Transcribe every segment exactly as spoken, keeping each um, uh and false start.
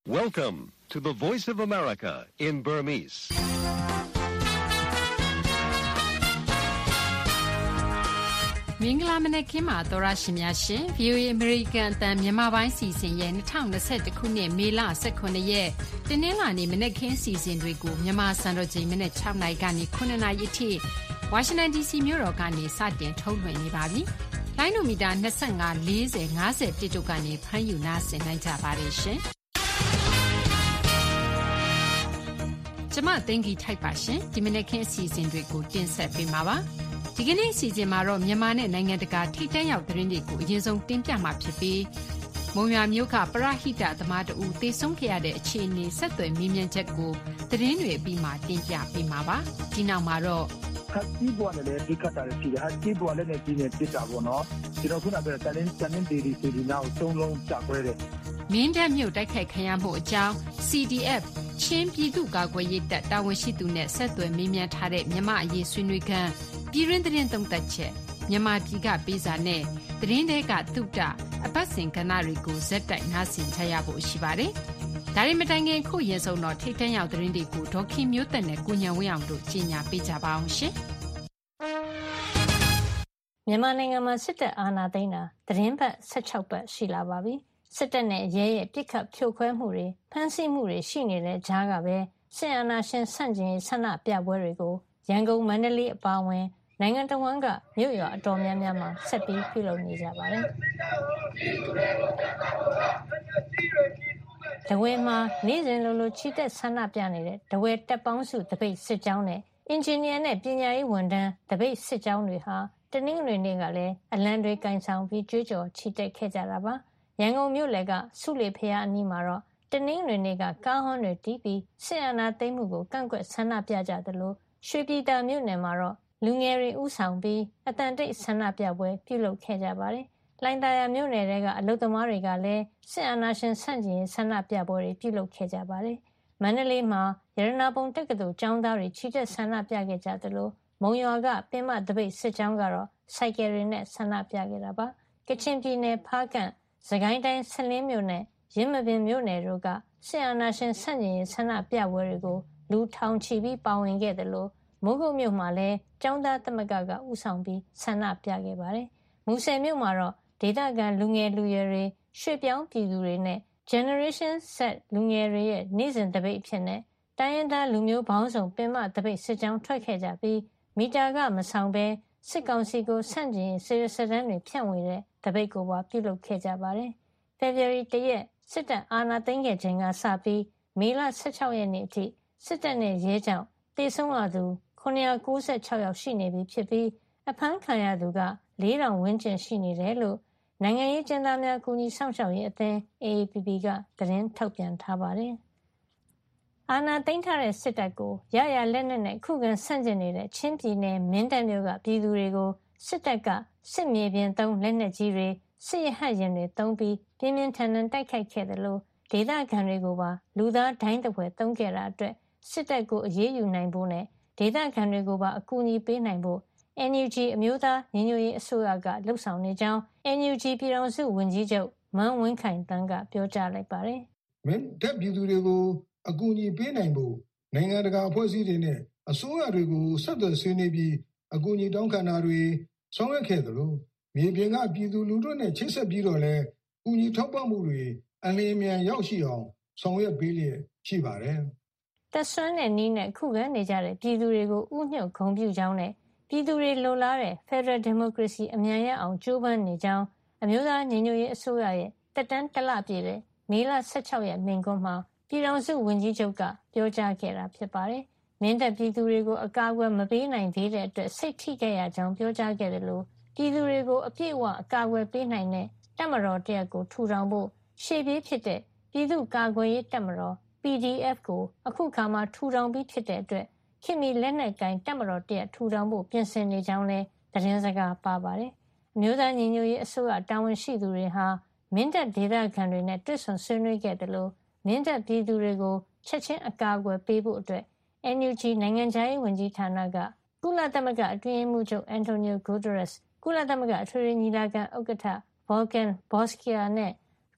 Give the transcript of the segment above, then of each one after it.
Welcome to the Voice of America in Burmese. ။မင်္ဂလာမနက်ခင်းပါသောရရှင်များရှင် ဗီအိုအေ American အသံမြန်မာပိုင်းစီစဉ်ရဲ့၂၀၂၁ခုနှစ်မေလ၁၇ရက်တနင်္လာနေ့မနက်ခင်းစီစဉ်တွေကိုမြန်မာစံတော်ချိန်မနက်၆နာရီကနေ၉နာရီအထိဝါရှင်တန် ဒီစီ မြို့တော်ကနေစတင်ထုတ်လွှင့်နေပါပြီ။လိုင်းနိုမီတာ၂၅ ၄၀ ၅၁တို့ကနေဖမ်းယူနာဆင်နိုင်ကြပါတယ်ရှင်။ကျမသိန်းကြီးထိုက်ပါရှင်ဒီမနက်ခင်းအစီအစဉ်တွေကိုတင်ဆက်ပေးမှာပါ။ဒီကနေ့အစီအစဉ်မှာတော့မြန်မာနဲ့နိုင်ငံတကာထိပ်တန်းရောက်သတင်းတွေကိုအရင်ဆုံးတင်ပြမှာဖြစ်ပြီးမုံရွာမြို့ကပရဟိတသမားတဦးတေဆုံးခဲ့ရတဲ့အခြေအနေဆက်သွယ်မြင်းမြန်းချက်ကိုသတင်းတွေအပြီးမှာတင်ပြပေးမှာပါ။ဒီနောက်မှာတော့ဟတ်တီဘောနဲ့လည်းဒီကတာရှိတယ်ဟတ်တီဘောလည်းနဲ့ဒီနဲ့ပြတာပေါ့နော်ဒီတော့ခုနကပြောတဲ့တန်တန်ဒေဒီစီဒီနောက်သုံးလုံးကြာခွဲတယ်မင်းတပ်မြို့တိုက်ခိုက်ခံရမှုအကြောင်း စီ ဒီ အက်ဖ် ချင်းပြည်သူ့ကာကွယ်ရေးတပ်တာဝန်ရှိသူနဲ့ဆက်သွယ်မေးမြန်းထားတဲ့မြန်မာအရေးဆွေးနွေးခန်းပြည်ရင်းသတင်းသုံးသပ်ချက်မြန်မာပြည်ကပေးစာနဲ့သတင်းတွေကတုတအပတ်စဉ်ကဏ္ဍတွေကိုဇက်တိုက်နားဆင်ကြရဖို့ရှိပါတယ်။ဒါရီမတိုင်ခင်ခုရင်ဆုံးတော့ထိတ်တန့်ရောက်သတင်းတွေကိုဒေါခင်မျိုးသက်နဲ့ကိုညံဝင်းအောင်တို့ကြီးညာပေးကြပါအောင်ရှင်။မြန်မာနိုင်ငံမှာစစ်တပ်အာဏာသိမ်းတာသတင်းပတ်၁၆ပတ်ရှိလာပါပြီ။စစ်တပ်နဲ့ရဲရဲ့ပြစ်ခတ်ဖြိုခွဲမှုတွေဖမ်းဆီးမှုတွေရှိနေတဲ့ကြားကပဲစစ်အာဏာရှင်ဆန့်ကျင်ရေးဆန္ဒပြပွဲတွေကိုရန်ကုန်မန္တလေးအပါအဝင်နိုင်ငံတော်ဝန်ကမြို့ရွာအတော်များများမှာဆက်ပြီးပြုလုပ်နေကြပါတယ်။တဝဲမှာနေ့စဉ်လိုလိုချီတက်ဆန္ဒပြနေတဲ့တဝဲတပ်ပေါင်းစုတပိတ်စစ်ကြောင်းနဲ့အင်ဂျင်နီယာနဲ့ပညာရေးဝန်ထမ်းတပိတ်စစ်ကြောင်းတွေဟာတနင်္ဂနွေနေ့ကလည်းအလံတွေကင်ဆောင်ပြီးကြွေးကြော်ချီတက်ခဲ့ကြတာပါ။ရန်ကုန်မြို့လယ်ကစုလေဖျားအနီးမှာတော့တနင်္ဂနွေနေ့ကကားဟွန်းတွေတီးပြီးစစ်အာဏာသိမ်းမှုကိုကန့်ကွက်ဆန္ဒပြကြသလိုရွှေပြည်သာမြို့နယ်မှာတော့လူငယ်တွေဥဆောင်ပြီးအတန်တိတ်ဆန္ဒပြပွဲပြုလုပ်ခဲ့ကြပါတယ်။လိုင်သာယာမြို့နယ်တွေကအလုပ်သမားတွေကလည်းစစ်အာဏာရှင်ဆန့်ကျင်ရေးဆန္ဒပြပွဲတွေပြုလုပ်ခဲ့ကြပါတယ်။မန္တလေးမှာရတနာပုံတက္ကသိုလ်ကျောင်းသားတွေချီတက်ဆန္ဒပြခဲ့ကြသလိုမုံရွာကပင်မတပိတ်စစ်ကြောင်းကတော့စိုက်ကယ်တွေနဲ့ဆန္ဒပြခဲ့တာပါ။ကချင်ပြည်နယ်ဖားကန့်စကိုင်းတိုင်းဆလင်းမြို့နဲ့ရင်းမပင်မြို့နယ်တို့ကစစ်အာဏာရှင်ဆန့်ကျင်ရေးဆန္ဒပြပွဲတွေကိုလူထောင်ချီပြီးပါဝင်ခဲ့သလိုမိုးကုတ်မြို့မှာလည်းကျောင်းသားသမဂ္ဂကဦးဆောင်ပြီးဆန္ဒပြခဲ့ပါတယ်။မူဆယ်မြို့မှာတော့ဒေသခံလူငယ်လူရွယ်တွေရွှေ့ပြောင်းပြည်သူတွေနဲ့ Generation Z လူငယ်တွေရဲ့နေ့စဉ်တပိတ်အဖြစ်နဲ့တိုင်းရင်းသားလူမျိုးပေါင်းစုံပင်မတပိတ်စစ်ကြောင်းထွက်ခဲ့ကြပြီးမီတာကမဆောင်ဘဲစစ်ကောင်စီကိုဆန့်ကျင်ရေးစေရစတန်းတွေဖြန့်ဝေတဲ့တပိတ်ကိုပါပြုလုပ်ခဲ့ကြပါတယ်။ ဖေဖော်ဝါရီလရက်စစ်တပ်အာဏာသိမ်းခဲ့ချိန်ကစပြီးမေလ၁၆ရက်နေ့အထိစစ်တပ်နဲ့ရဲကြောင့်သေဆုံးရသူ၇၉၆ယောက်ရှိနေပြီဖြစ်ပြီးအဖမ်းခံရသူက၄ထောင်ဝန်းကျင်ရှိနေတယ်လို့နိုင်ငံရေးကျဉ်းသားများကူညီစောင့်ရှောက်ရေးအသင်း အေ အေ ပီ ပီ ကသတင်းထုတ်ပြန်ထားပါတယ်။အာဏာသိမ်းထားတဲ့စစ်တပ်ကိုရရလက်နက်နဲ့ခုခံဆန့်ကျင်နေတဲ့ချင်းပြည်နယ်မင်းတပ်မြို့ကပြည်သူတွေကိုစစ်တပ်ကစစ်မြေပြင်သုံးလက်နက်ကြီးတွေစစ်ရဟတ်ယာဉ်တွေသုံးပြီးပြင်းပြင်းထန်ထန်တိုက်ခိုက်ခဲ့တယ်လို့ဒေသခံတွေကိုပါလူသားဒိုင်းတပွဲသုံးခဲ့တာအတွက်စစ်တပ်ကိုအရေးယူနိုင်ဖို့နဲ့ဒေသခံတွေကိုပါအကူအညီပေးနိုင်ဖို့ အန် ယူ ဂျီ အမျိုးသားညီညွတ်ရေးအစိုးရကလှုပ်ဆောင်နေကြောင်း အန် ယူ ဂျီ ပြည်ထောင်စုဝန်ကြီးချုပ်မန်းဝင်းခိုင်သန်းကပြောကြားလိုက်ပါတယ်။မင်းတပ်ပြည်သူတွေကိုအကူအညီပေးနိုင်ဖို့နိုင်ငံတကာအဖွဲ့အစည်းတွေနဲ့အစိုးရတွေကိုဆက်သွယ်ဆွေးနွေးပြီးအကူအညီတောင်းခံတာတွေဆောင်ရွက်ခဲ့သလိုမြေပြင်ကပြည်သူလူထုနဲ့ချိတ်ဆက်ပြီးတော့လည်းအကူအညီထောက်ပံ့မှုတွေအလင်းအမြန်ရောက်ရှိအောင်ဆောင်ရွက်ပေးလျက်ရှိပါတယ်။တပ်ဆွမ်းတဲ့နည်းနဲ့ခုခံနေကြတဲ့ပြည်သူတွေကိုဥညွှတ်ဂုဏ်ပြုကြောင်းနဲ့ပြည်သူတွေလိုလားတဲ့ Federal Democracy အမြန်ရအောင်ကြိုးပမ်းနေကြောင်းအမျိုးသားညီညွတ်ရေးအစိုးရရဲ့တက်တန်းတလပြည့်တဲ့မေလ၁၆ရက်မိန့်ခွန်းမှာပြည်ထောင်စုဝန်ကြီးချုပ်ကပြောကြားခဲ့တာဖြစ်ပါတယ်။မင်းတပ်ပြည်သူတွေကိုအကာအကွယ်မပေးနိုင်သေးတဲ့အတွက်စိတ်ထိခဲ့ရကြောင်းပြောကြားခဲ့တယ်လို့ပြည်သူတွေကိုအပြည့်အဝအကာအကွယ်ပေးနိုင်တဲ့တပ်မတော်တရက်ကိုထူထောင်ဖို့ရှေ့ပြေးဖြစ်တဲ့ပြည်သူ့ကာကွယ်ရေးတပ်မတော် ပီ ဒီ အက်ဖ် ကိုအခုခါမှထူထောင်ပြီးဖြစ်တဲ့အတွက်ခေတ်မီလက်နက်ကိုင်တပ်မတော်တရက်ထူထောင်ဖို့ပြင်ဆင်နေကြောင်းလည်းသတင်းစကားပါပါတယ်။အမျိုးသားညီညွတ်ရေးအစိုးရတာဝန်ရှိသူတွေဟာမင်းတပ်ဒေသခံတွေနဲ့တွေ့ဆုံဆွေးနွေးခဲ့တယ်လို့မင်းတပ်ပြည်သူတွေကိုချက်ချင်းအကာအကွယ်ပေးဖို့အတွက် အန် ယူ ဂျီ နိုင်ငံခြားရေးဝန်ကြီးဌာနကကုလသမဂ္ဂအတွင်းရေးမှူးချုပ်အန်တိုနီယိုဂူတရက်စ်ကုလသမဂ္ဂအထွေထွေညီလာခံဥက္ကဋ္ဌ Volkan Bozkır နဲ့ကု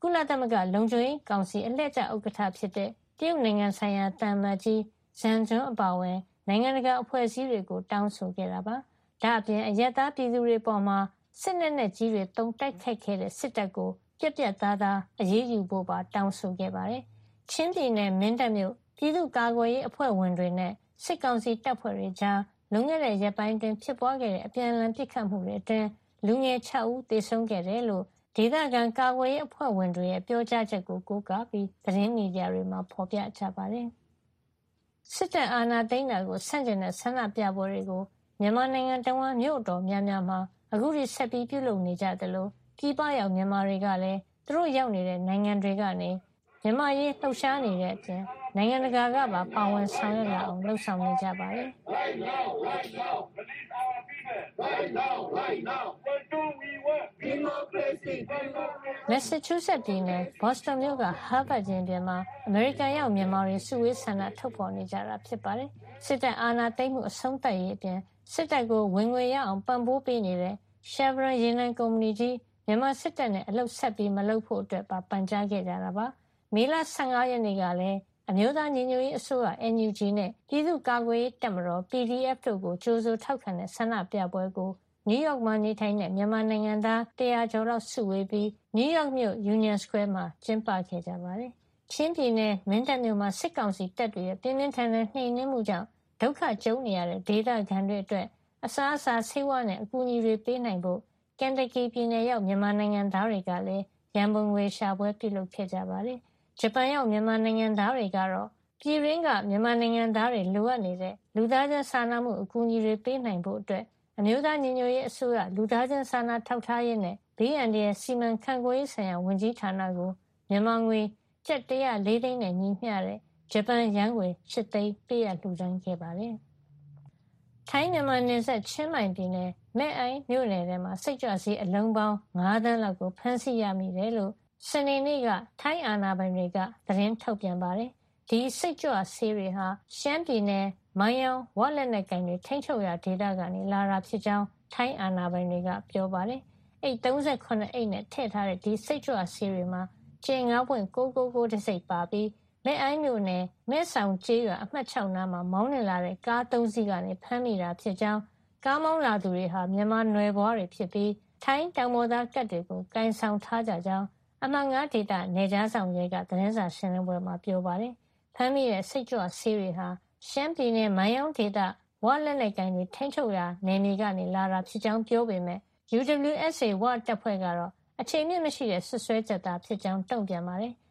ကုလသမဂ္ဂလုံခြုံရေးကောင်စီအလှည့်ကျဥက္ကဋ္ဌဖြစ်တဲ့တရုတ်နိုင်ငံဆိုင်ရာသံအမတ်ကြီးဇန်ဂျွန်းအပါအဝင်နိုင်ငံတကာအဖွဲ့အစည်းတွေကိုတောင်းဆိုခဲ့တာပါ။ဒါ့အပြင်အရပ်သားပြည်သူတွေပေါ်မှာစစ်လက်နက်ကြီးတွေတုံတိုက်ခိုက်ခဲ့တဲ့စစ်တပ်ကိုပြက်ပြက်သားသားအရေးယူဖို့ပါတောင်းဆိုခဲ့ပါတယ်။ချင်းပြည်နယ်မင်းတပ်မြို့ပြည်သူ့ကာကွယ်ရေးအဖွဲ့ဝင်တွေနဲ့စစ်ကောင်စီတပ်ဖွဲ့တွေကြားလွန်ခဲ့တဲ့ရက်ပိုင်းတွင်ဖြစ်ပွားခဲ့တဲ့အပြန်အလှန်ပစ်ခတ်မှုတွေအတွင်းလူငယ်၆ဦးသေဆုံးခဲ့တယ်လို့ဒေသခံကာကွယ်ရေးအဖွဲ့ဝင်တွေရဲ့ပြောကြားချက်ကိုကိုးကားပြီးသတင်းမီဒီယာတွေမှာဖော်ပြကြပါတယ်။စစ်တပ်အာဏာသိမ်းတာကိုဆန့်ကျင်တဲ့ဆန္ဒပြပွဲတွေကိုမြန်မာနိုင်ငံတဝန်းမြို့တော်များများမှာအခုထိဆက်ပြီးပြုလုပ်နေကြတယ်လို့ပြည်ပရောက်မြန်မာတွေကလည်းသူတို့ရောက်နေတဲ့နိုင်ငံတွေကနေမြန်မာရေးလှုပ်ရှားနေတဲ့အပြင်နိုင်ငံတကာကပါပါဝင်ဆောင်ရွက်လာအောင်လှုံ့ဆော်နေကြပါတယ်။ Right now, right now, release our people. Right now, right now. What do we want? Democracy. Massachusetts ပြည်နယ် Boston မြို့က Harvard ရင်ပြင်မှာအမေရိကန်ရောက်မြန်မာတွေစုဝေးဆန္ဒထုတ်ဖော်နေကြတာဖြစ်ပါတယ်။စစ်တပ်အာဏာသိမ်းမှုအဆုံးသတ်ရေးအပြင်စစ်တပ်ကိုဝင်ငွေရအောင်ပံ့ပိုးပေးနေတဲ့ Chevron ရေနံကုမ္ပဏီကြီးမြန်မာစစ်တပ်နဲ့အလုပ်ဆက်ပြီးမလုပ်ဖို့အတွက်ပါပန်ကြားခဲ့ကြတာပါ။မေလဆယ့်ငါးရက်နေ့ကလည်းအမျိုးသားညီညွတ်ရေးအစိုးရ N U G နဲ့ပြည်သူ့ကာကွယ်ရေးတပ်မတော် P D F တို့ကိုကြိုးဆိုထောက်ခံတဲ့ဆန္ဒပြပွဲကိုနယူးယောက်မှာနေထိုင်တဲ့မြန်မာနိုင်ငံသားတရာကျော်လောက်စုဝေးပြီးနယူးယောက်မြို့ Union Square မှာကျင်းပခဲ့ကြပါတယ်။ချင်းပြည်နယ်မင်းတပ်မြို့မှာစစ်ကောင်စီတပ်တွေရဲ့ပြင်းပြင်းထန်ထန်နှိမ်နင်းမှုကြောင့်ဒုက္ခကြုံနေရတဲ့ဒေသခံတွေအတွက်အစားအစာဆေးဝါးနဲ့အကူအညီတွေပေးနိုင်ဖို့ကန်တကီပြည်နယ်ရောက်မြန်မာနိုင်ငံသားတွေကလည်းရန်ပုံငွေရှာပွဲပြုလုပ်ခဲ့ကြပါတယ်။ဂျပန်ရောက်မြန်မာနိုင်ငံသားတွေကတော့ပြည်ရင်းကမြန်မာနိုင်ငံသားတွေလိုအပ်နေတဲ့လူသားချင်းစာနာမှုအကူအညီတွေပေးနိုင်ဖို့အတွက်အမျိုးသားညီညွတ်ရေးအစိုးရလူသားချင်းစာနာထောက်ထားရေးနဲ့ဘေးအန္တရာယ်စီမံခန့်ခွဲရေးဆိုင်ရာဝန်ကြီးဌာနကိုမြန်မာငွေကျပ်တစ်ရာလေးသိန်းနဲ့ညီမျှတဲ့ဂျပန်ယန်းငွေရှစ်သိန်းပေးအပ်လှူဒါန်းခဲ့ပါတယ်။ထိုင်းမြန်မာနယ်စပ်ချင်းမိုင်ပြည်နယ်မဲ့အိုင်မြို့နယ်ထဲမှာစိတ်ကြွဆေးအလုံးပေါင်းငါးသန်းလောက်ကိုဖမ်းဆီးရမိတယ်လို့စနေနေ့ကထိုင်းအာဏာပိုင်တွေကသတင်းထုတ်ပြန်ပါတယ်။ဒီစိတ်ကြွဆေးတွေဟာရှမ်းပြည်နယ်မိုင်းယောင်ဝလက်နက်ကိုင်တွေထိန်းချုပ်ရာဒေသကနေလာတာဖြစ်ကြောင်းထိုင်းအာဏာပိုင်တွေကပြောပါတယ်။အိတ်သုံးဆယ့်ခုနှစ်အိတ်နဲ့ထည့်ထားတဲ့ဒီစိတ်ကြွဆေးတွေမှာကျင်ငါးပွင့်ကိုကိုကိုတစ်စိတ်ပါပြီးမဲ့အိုင်းမြို့နယ်မဲ့ဆောင်ကျေးရွာအမှတ်၆နားမှာမောင်းနေလာတဲ့ကားသုံးစီးကနေဖမ်းမိတာဖြစ်ကြောင်းကားမောင်းလာသူတွေဟာမြန်မာနွယ်ဘွားတွေဖြစ်ပြီးထိုင်းတောင်ပေါ်သားကတ်တွေကိုကင်ဆောင်ထားကြကြောင်းအမှတ်ငါးဒေသနေကြားဆောင်ရဲကသတင်းစာရှင်းလင်းပွဲမှာပြောပါတယ်။ဖမ်းမိတဲ့စိတ်ကြွဆေးတွေဟာရှမ်းပြည်နယ်မိုင်းယောင်ဒေသဝလက်နက်ကိုင်တွေထိန်းချုပ်ရာနယ်မြေကနေလာတာဖြစ်ကြောင်းပြောပေမဲ့ U W S A ဝတပ်ဖွဲ့ကတော့အချိန်မြင့်မရှိတဲ့ဆွဆွဲချက်သာဖြစ်ကြောင်းတုံ့ပြန်ပါတယ်။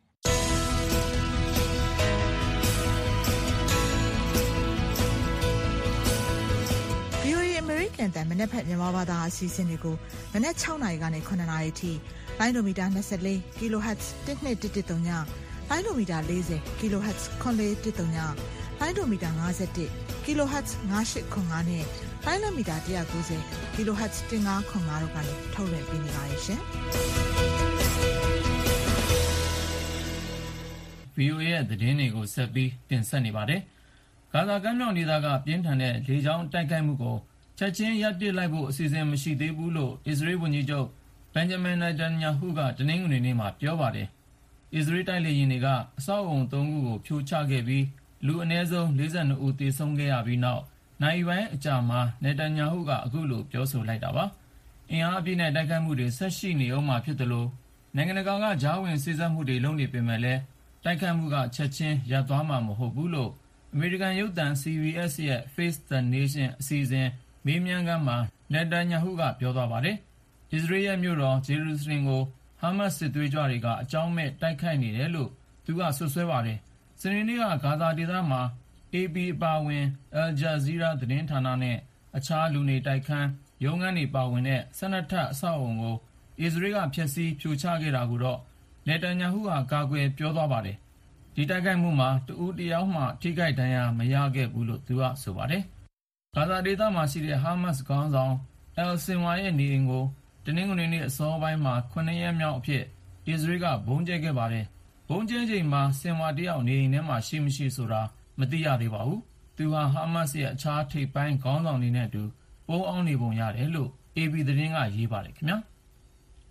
V O A အမေရိကန်တန်မနက်ဖြန်မြန်မာဘာသာအစီအစဉ်တွေကိုမနက်၆နာရီကနေ၇နာရီထိလိုင်းဒိုမီတာ၂၄ kilohertz တစ်နှစ်တစ်တစ်သုံးညလိုင်းဒိုမီတာ၄၀ kilohertz ခွန်လေးတစ်သုံးညလိုင်းဒိုမီတာ၅၁ kilohertz ၅၈ခွန်၅နဲ့လိုင်းဒိုမီတာ၁၉၀ kilohertz ၁၅ခွန်၅တို့ကနေထုတ်လွှင့်ပေးနေပါတယ်ရှင်။ V O A ရဲ့သတင်းတွေကိုဆက်ပြီးတင်ဆက်နေပါတယ်။ဂါဇာကမ်းမြောင်ဒေသကပြင်းထန်တဲ့လေကြောင်းတိုက်ခိုက်မှုကိုချက်ချင်းရပ်ပစ်လိုက်ဖို့အစီအစဉ်မရှိသေးဘူးလို့အစ္စရေးဝန်ကြီးချုပ်ဘင်ဂျမင်နေတန်ယာဟုကတနင်္ဂနွေနေ့မှာပြောပါတယ်။အစ္စရေးတိုက်လေယာဉ်တွေကအဆောက်အုံသုံးခုကိုဖြိုချခဲ့ပြီးလူအနည်းဆုံး၄၂ဦးသေဆုံးခဲ့ရပြီးနောက်နိုင်ပိုင်းအကြာမှာနေတန်ယာဟုကအခုလိုပြောဆိုလိုက်တာပါ။အင်အားအပြည့်နဲ့တိုက်ခိုက်မှုတွေဆက်ရှိနေအောင်မှာဖြစ်တယ်လို့နိုင်ငံတကာကကြားဝင်စေ့စပ်မှုတွေလုပ်နေပေမဲ့လည်းတိုက်ခိုက်မှုကချက်ချင်းရပ်သွားမှာမဟုတ်ဘူးလို့အမေရိကန်ရုပ်သံ C B S ရဲ့ Face the Nation အစီအစဉ်မေးမြန်းခန်းမှာနေတန်ယာဟုကပြောသွားပါတယ်။အစ္စရေးရဲ့မြို့တော်ဂျေရုဆလင်ကိုဟာမတ်စ်စစ်သွေးကြွတွေကအကြောင်းမဲ့တိုက်ခိုက်နေတယ်လို့သူကဆွဆွဲပါတယ်။စနေနေ့ကဂါဇာဒေသမှာ A P အပါအဝင် Al Jazeera သတင်းဌာနနဲ့အခြားလူနေတိုက်ခန်းရုံးခန်းတွေပါဝင်တဲ့၁၂ထပ်အဆောက်အုံကိုအစ္စရေးကဖျက်ဆီးဖြိုချခဲ့တာကိုတော့နေတန်ယာဟုကကာကွယ်ပြောသွားပါတယ်။ဒီတိုက်ခိုက်မှုမှာတဦးတယောက်မှထိခိုက်ဒဏ်ရာမရခဲ့ဘူးလို့သူကဆိုပါတယ်။ဂါဇာဒေသမှာရှိတဲ့ဟာမတ်စ်ခေါင်းဆောင်အယ်ဆင်ဝါရဲ့နေအိမ်ကိုတနင်္ဂနွေနေ့အစောပိုင်းမှာခုနှစ်ရက်မြောက်အဖြစ်အစ္စရေးကဘုံကျဲခဲ့ပါတယ်။ဘုံကျဲချိန်မှာဆင်ဝါတယောက်နေအိမ်ထဲမှာရှိမရှိဆိုတာမသိရသေးပါဘူး။သူဟာဟာမတ်စ်ရဲ့အခြားထိပ်ပိုင်းခေါင်းဆောင်တွေနဲ့အတူပုံအောင်နေပုံရတယ်လို့ A P သတင်းကရေးပါတယ်ခင်ဗျာ။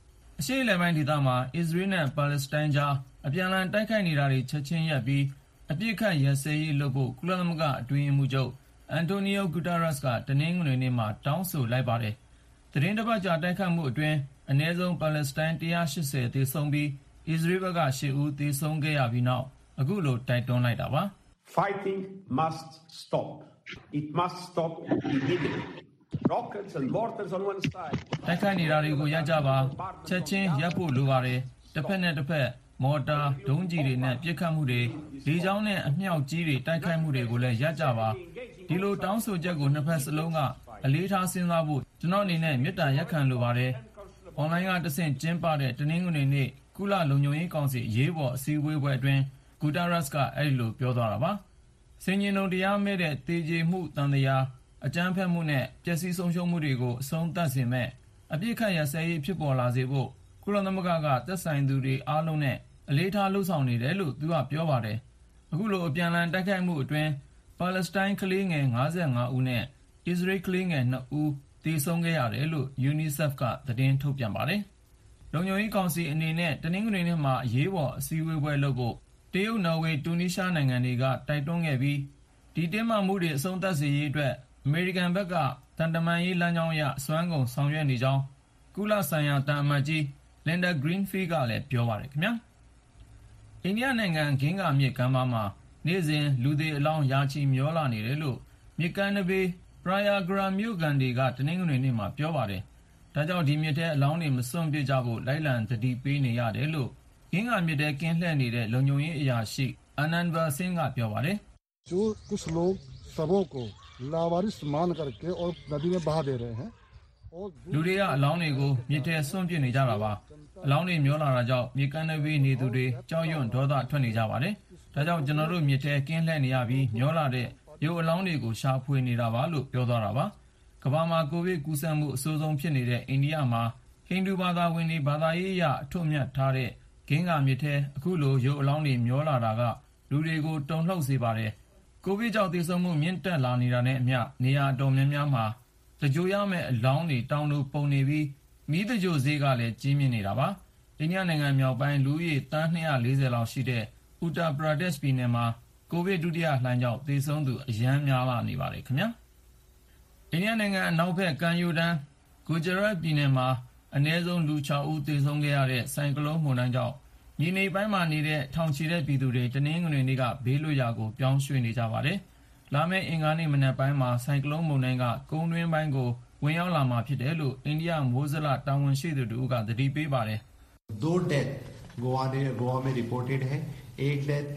အရှေ့အလယ်ပိုင်းဒေသမှာအစ္စရေးနဲ့ပါလက်စတိုင်းကြားအပြန်အလှန်တိုက်ခိုက်နေတာတွေချက်ချင်းရပ်ပြီးအပြစ်ခတ်ရစဲရေးလုပ်ဖို့ကုလသမဂ္ဂအတွင်းရေးမှူးချုပ်အန်တိုနီယိုဂူတာရက်စ်ကတနင်္ဂနွေနေ့မှာတောင်းဆိုလိုက်ပါတယ်။သတင်းတစ်ပတ်ကြာတိုက်ခိုက်မှုအတွင်းအနည်းဆုံးပါလက်စတိုင်းone hundred eightyသေဆုံးပြီးအစ္စရေးဘက်ကeightဦးသေဆုံးခဲ့ရပြီးနောက်အခုလိုတိုက်တွန်းလိုက်တာပါ။ Fighting must stop. It must stop immediately. Rockets and mortars on one side. တိုက်ခိုက်နေတာတွေကိုရပ်ကြပါချက်ချင်းရပ်ဖို့လိုပါတယ်တစ်ဖက်နဲ့တစ်ဖက်မော်တာဒုံးကျည်တွေနဲ့ပစ်ခတ်မှုတွေလေကြောင်းနဲ့အမြောက်ကြီးတွေတိုက်ခိုက်မှုတွေကိုလည်းရပ်ကြပါဒီလိုတောင်းဆိုချက်ကိုနှစ်ဖက်စလုံးကအလေးထားစဉ်းစားဖို့ကျွန်တော်အနေနဲ့မေတ္တာရပ်ခံလိုပါတယ်အွန်လိုင်းကတဆင့်ကျင်းပတဲ့တနင်္ဂနွေနေ့ကုလလုံခြုံရေးကောင်စီအရေးပေါ်အစည်းအဝေးပွဲအတွင်းဂူတာရက်စ်ကအဲ့ဒီလိုပြောသွားတာပါစင်ကြီးလုံးတရားမဲ့တဲ့တေကျေမှုတန်တရားအကြမ်းဖက်မှုနဲ့ပျက်စီးဆုံးရှုံးမှုတွေကိုအဆုံးသတ်စေမဲ့အပြစ်ခတ်ရစဲရေးဖြစ်ပေါ်လာစေဖို့ကုလသမဂ္ဂကသက်ဆိုင်သူတွေအားလုံးနဲ့အလေးထားလှုံ့ဆော်နေတယ်လို့သူကပြောပါတယ်အခုလိုအပြန်အလှန်တိုက်ခိုက်မှုအတွင်းပါလက်စတိုင်းကလေးငယ်fifty-fiveဦးနဲ့အစ္စရေးကလေးငယ်twoဦးသေဆုံးခဲ့ရတယ်လို့ UNICEF ကသတင်းထုတ်ပြန်ပါတယ်လုံခြုံရေးကောင်စီအနေနဲ့တနင်္ဂနွေနေ့မှာအရေးပေါ်အစည်းအဝေးပွဲလုပ်ဖို့တရုတ်နော်ဝေတူနီးရှားနိုင်ငံတွေကတိုက်တွန်းခဲ့ပြီးဒီတင်းမာမှုတွေအဆုံးသတ်စေရေးအတွက်အမေရိကန်ဘက်ကတန်တမန်ရေးလမ်းကြောင်းအရစွမ်းကုန်ဆောင်ရွက်နေကြောင်းကုလဆိုင်ရာတန်အမတ်ကြီးလင်ဒါဂရင်းဖီးကလည်းပြောပါတယ်ခင်ဗျာအိန္ဒိယနိုင်ငံဂင်္ဂါမြစ်ကမ်းပါးမှာနေ့စဉ်လူတွေအလောင်းရာချီမျောလာနေတယ်လို့မြစ်ကမ်းနဘေးပရာယာဂရာမြို့ကန်တွေကတနင်္ဂနွေနေ့မှာပြောပါတယ်ဒါကြောင့်ဒီမြစ်ထဲအလောင်းတွေမစွန့်ပစ်ကြဖို့လိုက်လံသတိပေးနေရတယ်လို့ဂင်္ဂါမြစ်ထဲကင်းလှည့်နေတဲ့လုံခြုံရေးအရာရှိအာနန်ဘာဆင်းကပြောပါတယ် जो कुछ लोग सबों को लावारिस मान करके और नदी में बहा दे रहे हैं လူတွေကအလောင်းတွေကိုမြစ်ထဲဆွန့်ပစ်နေကြတာပါအလောင်းတွေမျောလာတာကြောင့်မြေကမ်းနဘေးနေသူတွေကြောက်ရွံ့ဒေါသထွက်နေကြပါတယ်ဒါကြောင့်ကျွန်တော်တို့မြစ်ထဲကင်းလှည့်နေရပြီးမျောလာတဲ့ရုပ်အလောင်းတွေကိုရှာဖွေနေတာပါလို့ပြောသွားတာပါကမ္ဘာမှာကိုဗစ်ကူးစက်မှုအဆိုးဆုံးဖြစ်နေတဲ့အိန္ဒိယမှာဟိန္ဒူဘာသာဝင်တွေဘာသာရေးအရအထွတ်အမြတ်ထားတဲ့ဂင်္ဂါမြစ်ထဲအခုလိုရုပ်အလောင်းတွေမျောလာတာကလူတွေကိုတုန်လှုပ်စေပါတယ်ကိုဗစ်ကြောင့်သေဆုံးမှုမြင့်တက်လာနေတာနဲ့အမျှနေရာအတော်များများမှာတကြိုရမယ့်အလောင်းတွေတောင်းလို့ပုံနေပြီးမီးတကြိုဈေးကလည်းကြီးမြင့်နေတာပါအိန္ဒိယနိုင်ငံမြောက်ပိုင်းလူဦးရေသန်းtwo hundred fortyလောက်ရှိတဲ့ဥတ္တပရာဒက်ရှ်ပြည်နယ်မှာကိုဗစ်ဒုတိယလှိုင်းကြောင့်သေဆုံးသူအရမ်းများလာနေပါတယ်ခင်ဗျာအိန္ဒိယနိုင်ငံအနောက်ဘက်ကမ်းရိုးတန်းဂူဂျာရတ်ပြည်နယ်မှာအနည်းဆုံးလူsixဦးသေဆုံးခဲ့ရတဲ့ဆိုင်ကလုန်းမုန်တိုင်းကြောင့်မြေနေပိုင်းမှာနေတဲ့ထောင်ချီတဲ့ပြည်သူတွေတနင်္ဂနွေနေ့ကဘေးလွတ်ရာကိုပြောင်းရွှေ့နေကြပါတယ်လာမယ့်အင်္ဂါနေ့မနက်ပိုင်းမှာဆိုင်ကလုန်းမုန်တိုင်းကကုန်းတွင်းပိုင်းကိုဝင်ရောက်လာမှာဖြစ်တယ်လို့အိန္ဒိယမိုးဇလတာဝန်ရှိသူတို့ကသတိပေးပါတယ် दो डेथ गोवा ने गोवा में रिपोर्टेड है एक डेथ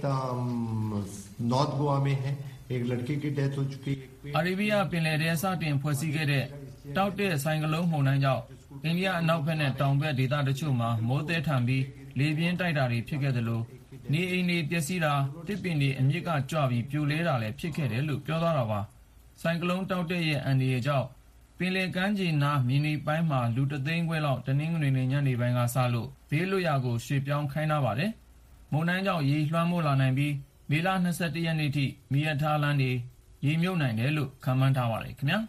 नॉर्थ गोवा में है एक लड़के की डेथ हो चुकी है အာရေဗီးယားပင်လယ်ထဲစတင်ဖွဲ့စည်းခဲ့တဲ့တောက်တဲ့ဆိုင်ကလုန်းမုန်တိုင်းကြောင့်အိန္ဒိယအနောက်ဘက်နဲ့တောင်ဘက်ဒေသတချို့မှာမိုးသဲထန်ပြီးလေပြင်းတိုက်တာတွေဖြစ်ခဲ့သလိုနေအိမ်တွေပျက်စီးတာတစ်ပင်တွေအမြစ်ကကျပြီးပြိုလဲတာလည်းဖြစ်ခဲ့တယ်လို့ပြောသွားတာပါဆိုင်ကလုန်းတောက်တဲ့ရဲ့အန်ဒီရဲ့ကြောင့်ပင်လယ်ကမ်းခြေနားမြေနေပိုင်းမှာလူတသိန်းခွဲလောက်တနင်္ဂနွေနေ့ညနေပိုင်းကစလို့ဘေးလွတ်ရာကိုရွှေ့ပြောင်းခိုင်းထားပါတယ်မုန်တိုင်းကြောင့်ရေလွှမ်းမိုးလာနိုင်ပြီးမေလtwenty-secondရက်နေ့ထိမီးရထားလမ်းတွေရေမြုပ်နိုင်တယ်လို့ခန့်မှန်းထားပါတယ်ခင်ဗျာ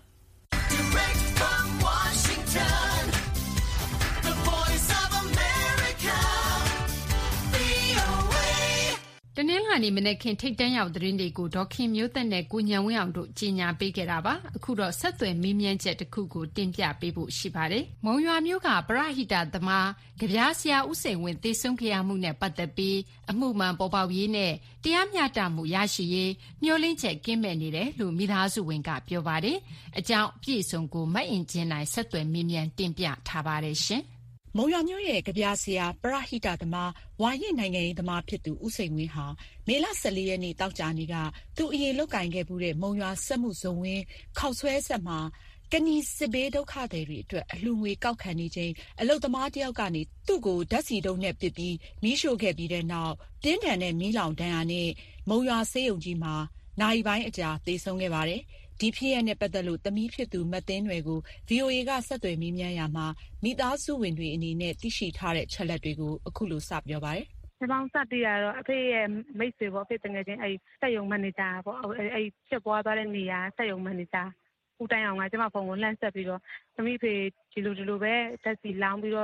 တနင်္လာနေ့မနေ့ခင်ထိတ်တန့်ရောက်သတင်းတွေကိုဒေါခင်မျိုးသက်နဲ့ကိုညံဝင်းအောင်တို့ကြီးညာပေးခဲ့တာပါအခုတော့ဆက်သွယ်မင်းမြန်းချက်တစ်ခုကိုတင်ပြပေးဖို့ရှိပါတယ်မုံရွာမျိုးကပရဟိတသမားကြပြားဆရာဦးစိန်ဝင်းသေဆုံးခဲ့ရမှုနဲ့ပတ်သက်ပြီးအမှုမှန်ပေါ်ပေါက်ရေးနဲ့တရားမျှတမှုရရှိရေးမျှော်လင့်ချက်ကင်းမဲ့နေတယ်လို့မိသားစုဝင်ကပြောပါတယ်အကြောင်းပြည့်စုံကိုမတ်အင်ကျင်းနိုင်ဆက်သွယ်မင်းမြန်းတင်ပြထားပါတယ်ရှင်မုံရွာမြို့ရဲ့ကြပြားဆရာပရဟိတသမားဝါရင့်နိုင်ငံရေးသမားဖြစ်သူဦးစိန်ဝင်းဟာမေလfourteenရက်နေ့တောက်ကြနေ့ကသူအရင်လုတ်ကင်ခဲ့မှုတဲ့မုံရွာစက်မှုဇုံဝင်းခောက်ဆွဲဆက်မှာကနီစစ်ဘေးဒုက္ခသည်တွေအတွက်အလှူငွေကောက်ခံနေခြင်းအလုတ်သမားတယောက်ကနေသူ့ကိုဓာတ်ဆီတုံးနဲ့ပစ်ပြီးမီးရှို့ခဲ့ပြီးတဲ့နောက်ပြင်းထန်တဲ့မီးလောင်ဒဏ်ရာနဲ့မုံရွာဆေးရုံကြီးမှာနာရီပိုင်းအကြာသေဆုံးခဲ့ပါတယ်ဒီဖြစ်ရနဲ့ပတ်သက်လို့သမီးဖြစ်သူမတ်သိန်းတွေကို ဗွီအိုအေ ကဆက်သွယ်မေးမြန်းရာမှာမိသားစုဝင်တွေအနေနဲ့သိရှိထားတဲ့ချက်လက်တွေကိုအခုလိုစပြောပါတယ်။ဒီပေါင်းစတည်ရတော့အဖေရဲ့မိတ်ဆွေပေါ့အဖေတငယ်ချင်းအဲ့စက်ယုံမန်နေဂျာပေါ့အဲ့ဖြစ်ပွားသွားတဲ့နေရာစက်ယုံမန်နေဂျာဦးတိုင်းအောင်ကကျမဖုန်းကိုလှမ်းဆက်ပြီးတော့သမီးဖေဒီလိုဒီလိုပဲတက်စီလောင်းပြီးတော့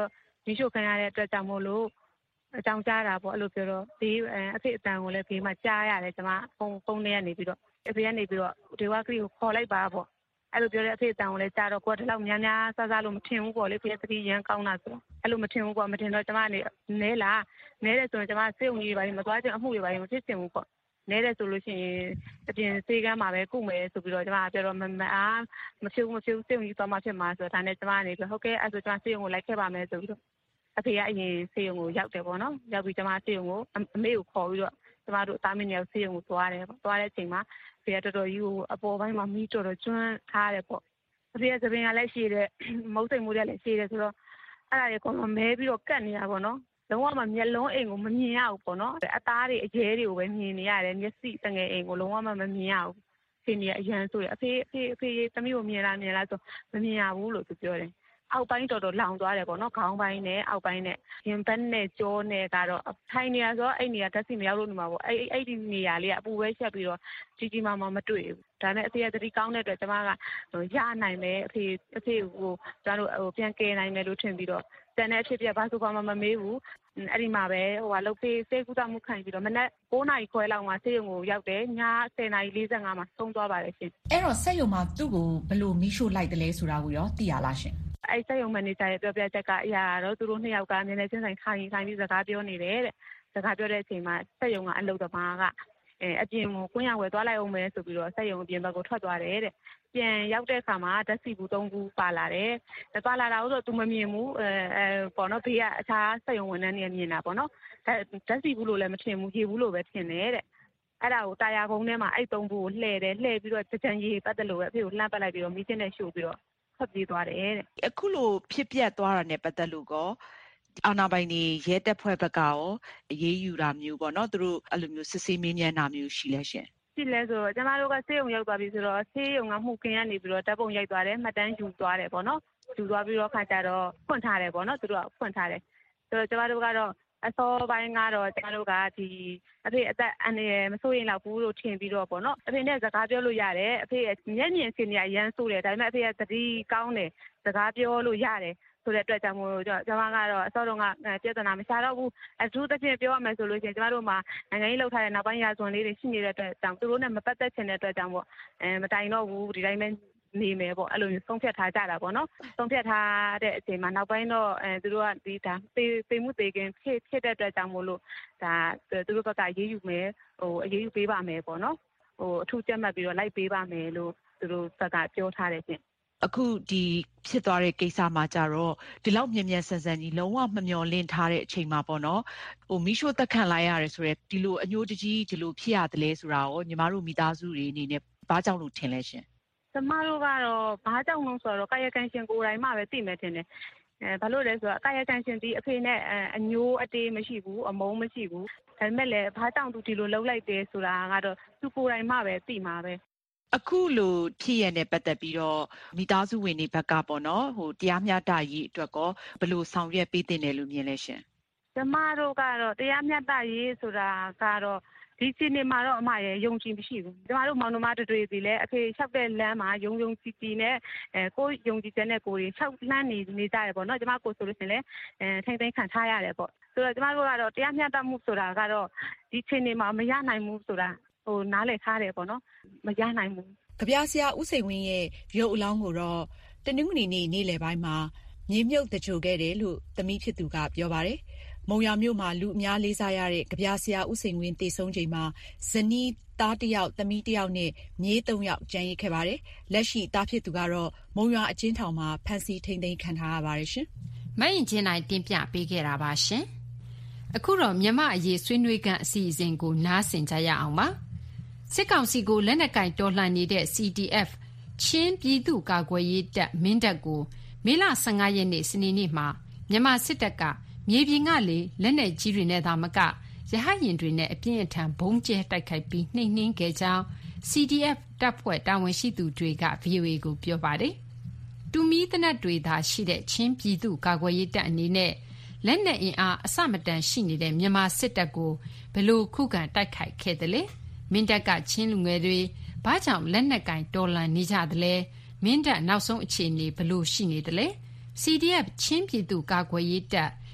မိရှုခံရတဲ့အတွက်ကြောင့်မို့လို့အကြောင်းကြားတာပေါ့အဲ့လိုပြောတော့ဒီအဖေအတန်ကိုလည်းဖေးမှကြားရတယ်ကျွန်မဖုန်းဖုန်းထဲကနေပြီးတော့အဖေကနေပြီးတော့ဒေဝကလေးကိုခေါ်လိုက်ပါပေါ့အဲ့လိုပြောတဲ့အဖေအတန်ကိုလည်းကြားတော့ကိုယ်တလောက်များများဆဆလို့မထင်ဘူးပေါ့လေဖေးသတိရန်ကောင်းတာဆိုတော့အဲ့လိုမထင်ဘူးပေါ့မထင်တော့ကျွန်မနေနဲလားနဲတယ်ဆိုရင်ကျွန်မစေုံကြီးပါလိမ့်မသွားချင်အမှုတွေပါလိမ့်မဖြစ်ချင်ဘူးပေါ့နဲတယ်ဆိုလို့ရှိရင်အပြင်စေကမ်းမှာပဲကုမယ်ဆိုပြီးတော့ကျွန်မပြောတော့မမအားမဖြစ်ဘူးမဖြစ်ဘူးစေုံကြီးသွားမှဖြစ်မှာဆိုတော့ဒါနဲ့ကျွန်မနေပြီးဟုတ်ကဲ့အဲ့ဆိုကျွန်မစေုံကိုလိုက်ခဲ့ပါမယ်ဆိုပြီးတော့အဖေကအရင်စေုံကိုရောက်တယ်ပေါ့နော်ရောက်ပြီးကျွန်မစေုံကိုအမေကိုခေါ်ပြီးတော့ကျွန်မတို့အသားမင်းရောက်စေုံကိုသွားတယ်ပေါ့သွားတဲ့အချိန်မှာဖေကတော်တော်ကြီးကိုအပေါ်ပိုင်းမှာမီးတော်တော်ကျွမ်းထားတယ်ပေါ့အဖေကသပင်ကလည်းရှိတယ်မုတ်စိမ်မိုးလည်းရှိတယ်ဆိုတော့အဲ့ဒါကြီးကတော့မဲပြီးတော့ကတ်နေတာပေါ့နော်လုံးဝမမျက်လုံးအိမ်ကိုမမြင်ရဘူးပေါ့နော်အသားတွေအကျဲတွေကိုပဲမြင်နေရတယ်မျက်စိတငယ်အိမ်ကိုလုံးဝမမြင်ရဘူးဖေနေအရန်ဆိုရအဖေအဖေအဖေသမီးကိုမြင်လားမြင်လားဆိုမမြင်ရဘူးလို့သူပြောတယ်အောက်ပိုင်းတော်တော်လောင်သွားတယ်ပေါ့နော်ခေါင်းပိုင်းနဲ့အောက်ပိုင်းနဲ့ရင်ဘတ်နဲ့ကြောနဲ့ကတော့ထိုင်နေရဆိုတော့အဲ့နေရာဓာတ်ဆီမရောက်လို့နေမှာပေါ့အဲ့အဲ့ဒီနေရာလေးကအပူပဲချက်ပြီးတော့ကြီးကြီးမားမားမတွေ့ဘူးဒါနဲ့အဖေကသတိကောင်းတဲ့အတွက်ကျမကရနိုင်မယ်အဖေအဖေကိုကျမတို့ဟိုပြန်ကယ်နိုင်မယ်လို့ထင်ပြီးတော့တန်တဲ့အဖြစ်ပြဘာဆိုဘာမှမမေးဘူးအဲ့ဒီမှာပဲဟိုကလုတ်ဖေးစေကူတာမှုခံပြီးတော့မနက်၉နာရီခွဲလောက်မှာစေရုံကိုရောက်တယ်ည၁၀နာရီ၄၅မှာဆုံးသွားပါတယ်ရှင်အဲ့တော့စက်ရုံမှာသူ့ကိုဘယ်လိုမီးရှို့လိုက်တယ်လဲဆိုတာကိုရောသိရလားရှင်အဲ့စက်ရုံမန်နေဂျာရဲ့ပြောပြချက်ကအရာတော့သူတို့နှစ်ယောက်ကနည်းနည်းချင်းဆိုင်ခိုင်းခိုင်းပြီးစကားပြောနေတယ်တဲ့စကားပြောတဲ့အချိန်မှာစက်ရုံကအလုပ်သမားကအဲအပြင်ကိုကွင်းရဝယ်သွားလိုက်အောင်မယ်ဆိုပြီးတော့စက်ရုံအပြင်ဘက်ကိုထွက်သွားတယ်တဲ့ပြန်ရောက်တဲ့အခါမှာဓာတ်ဆီဘူးသုံးဘူးပါလာတယ်ပါလာတာဆိုတော့ तू မမြင်ဘူးအဲအဲပေါ့နော်ဘေးကအခြားစက်ရုံဝန်ထမ်းတွေမြင်တာပေါ့နော်ဓာတ်ဆီဘူးလို့လည်းမထင်ဘူးရေဘူးလို့ပဲထင်တယ်တဲ့အဲ့ဒါကိုတာယာကုန်းထဲမှာအဲ့သုံးဘူးကိုလှည့်တယ်လှည့်ပြီးတော့ကြံရေပတ်တယ်လို့ပဲအဖေကိုလှမ်းပတ်လိုက်ပြီးတော့မီးစင်းနဲ့ရှို့ပြီးတော့ထွက်ပြေးသွားတယ်တဲ့အခုလိုဖြစ်ပျက်သွားတာနဲ့ပတ်သက်လို့ကောအာဏာပိုင်တွေရဲတပ်ဖွဲ့ဘက်ကရောအရေးယူတာမျိုးပေါ့နော်သူတို့အဲ့လိုမျိုးစစ်ဆေးမေးမြန်းတာမျိုးရှိလဲရှင်ရှိလဲဆိုတော့ကျမတို့ကဆေးရုံရောက်သွားပြီဆိုတော့ဆေးရုံကမှုခင်းကနေပြီးတော့တပ်ပုံရိုက်သွားတယ်မှတ်တမ်းယူသွားတယ်ပေါ့နော်ယူသွားပြီးတော့ခါကြတော့ဖွင့်ထားတယ်ပေါ့နော်သူတို့ကဖွင့်ထားတယ်ဆိုတော့ကျမတို့ကတော့အစောပိုင်းကတော့ကျမတို့ကဒီအဖေအသက်အန္တရာယ်မစိုးရင်တော့ဘူးလို့ထင်ပြီးတော့ပေါ့နော်အဖေနဲ့စကားပြောလို့ရတယ်အဖေရဲ့မျက်မြင်စင်နေရမ်းဆိုးတယ်ဒါပေမဲ့အဖေရဲ့သတိကောင်းတယ်စကားပြောလို့ရတယ်ဆိုတဲ့အတွက်ကြောင့်မို့လို့ကျမကတော့အစောတုန်းကပြဿနာမရှာတော့ဘူးအထူးသဖြင့်ပြောရမယ်ဆိုလို့ရှိရင်ကျမတို့မှာနိုင်ငံရေးလောက်ထားတဲ့နောက်ပိုင်းရာဇဝင်လေးတွေရှိနေတဲ့အတွက်ကြောင့်သူတို့နဲ့မပတ်သက်ချင်တဲ့အတွက်ကြောင့်ပေါ့အဲမတိုင်တော့ဘူးဒီတိုင်းပဲနေမယ်ပေါ့အဲ့လိုမျိုးဆုံးဖြတ်ထားကြတာပေါ့နော်ဆုံးဖြတ်ထားတဲ့အချိန်မှာနောက်ပိုင်းတော့အဲသူတို့ကဒီဒါပေပေမှုပေကင်းဖြစ်ဖြစ်တဲ့အတွက်ကြောင့်မို့လို့ဒါသူတို့ဘက်ကရေးယူမယ်ဟိုအရေးယူပေးပါမယ်ပေါ့နော်ဟိုအထူးကြက်မှတ်ပြီးတော့လိုက်ပေးပါမယ်လို့သူတို့ဘက်ကပြောထားတယ်ပြင်အခုဒီဖြစ်သွားတဲ့ကိစ္စမှာကြတော့ဒီလောက်မြ мян ဆန်ဆန်ကြီးလုံးဝမမျှော်လင့်ထားတဲ့အချိန်မှာပေါ့နော်ဟိုမီးရှို့တက်ခံလိုက်ရတယ်ဆိုရဲဒီလိုအညိုတကြီးဒီလိုဖြစ်ရတယ်လဲဆိုတာရောညီမတို့မိသားစုတွေအနေနဲ့ဘာကြောင့်လို့ထင်လဲရှင်ကျမတို့ကတော့ဘာကြောင့်လို့ဆိုတော့ကာယကံရှင်ကိုယ်တိုင်မှပဲသိမယ်ထင်တယ်အဲဘာလို့လဲဆိုတော့ကာယကံရှင်ဒီအဖေနဲ့အညိုအတေးမရှိဘူးအမုန်းမရှိဘူးဒါပေမဲ့လည်းဘာကြောင့်သူဒီလိုလှုပ်လိုက်တယ်ဆိုတာကတော့သူကိုယ်တိုင်မှပဲသိမှာပဲအခုလိုဖြစ်ရတဲ့ပတ်သက်ပြီးတော့မိသားစုဝင်တွေဘက်ကပေါ့နော်ဟိုတရားမျှတရေးအတွက်ကောဘယ်လိုဆောင်ရွက်ပေးတင်တယ်လို့မြင်လဲရှင်ကျမတို့ကတော့တရားမျှတရေးဆိုတာကတော့ဒီစီနေမှာတော့အမရဲ့ယုံကြည်မရှိဘူးကျမတို့မောင်နှမတွေစီလဲအဖေလျှောက်တဲ့လမ်းမှာယုံယုံကြည်ကြည်နဲ့အဲကိုယုံကြည်တဲ့နဲ့ကိုကြီးလျှောက်လှမ်းနေနေကြတယ်ပေါ့နော်ကျမကိုဆိုလို့ရှင်လဲအဲထိမ့်သိမ်းခံထားရတယ်ပေါ့ဆိုတော့ကျမတို့ကတော့တရားမျှတမှုဆိုတာကတော့ဒီစီနေမှာမရနိုင်ဘူးဆိုတာဟိုနားလည်ထားတယ်ပေါ့နော်မရနိုင်ဘူးကြပြဆရာဦးစိန်ဝင်းရဲ့ရုပ်အလောင်းကိုတော့တနင်္ဂနွေနေ့နေ့လယ်ပိုင်းမှာမြေမြုပ်တကြိုခဲ့တယ်လို့သမီးဖြစ်သူကပြောပါတယ်။မုံရွာမြို့မှာလူအများလေးစားရတဲ့ကြပြဆရာဦးစိန်ဝင်းတည်ဆုံးချိန်မှာဇနီးသားတစ်ယောက်သမီးတစ်ယောက်နဲ့မြေးသုံးယောက်ကျန်ရစ်ခဲ့ပါတယ်။လက်ရှိသားဖြစ်သူကတော့မုံရွာအကျဉ်းထောင်မှာဖမ်းဆီးထိန်းသိမ်းခံထားရပါတယ်ရှင်။မရင်ချင်းနိုင်တင်ပြပေးခဲ့တာပါရှင်။အခုတော့မြမအရေးဆွေးနွေးခန်းအစီအစဉ်ကိုနားဆင်ကြရအောင်ပါ။စစ်ကောင်စီကိုလက်နက်ကင်တော်လှန်နေတဲ့ စီ ဒီ အက်ဖ် ချင်းပြည်သူ့ကာကွယ်ရေးတပ်မင်းတပ်ကိုမေလ၁၅ရက်နေ့စနေနေ့မှာမြန်မာစစ်တပ်ကမြေပြင်ကလေလက်နက်ကြီးတွေနဲ့သာမကရဟတ်ယာဉ်တွေနဲ့အပြင်းအထန်ဘုံကျဲတိုက်ခိုက်ပြီးနှိမ်နင်းခဲ့ကြောင်း စီ ဒီ အက်ဖ် တပ်ဖွဲ့တာဝန်ရှိသူတွေက ဗွီအိုအေကိုပြောပါတယ်။တူမီသေနတ်တွေသာရှိတဲ့ချင်းပြည်သူ့ကာကွယ်ရေးတပ်အနေနဲ့လက်နက်အင်အားအဆမတန်ရှိနေတဲ့မြန်မာစစ်တပ်ကိုဘယ်လိုခုခံတိုက်ခိုက်ခဲ့သလဲမင်းတပ်ကချင်းလူငယ်တွေဘာကြောင့်လက်နက်ကင်တော်လှန်နေကြသလဲမင်းတပ်နောက်ဆုံးအခြေအနေဘယ်လိုရှိနေသလဲ စီ ဒီ အက်ဖ် ချင်းပြည်သူ့ကာကွယ်ရေးတပ်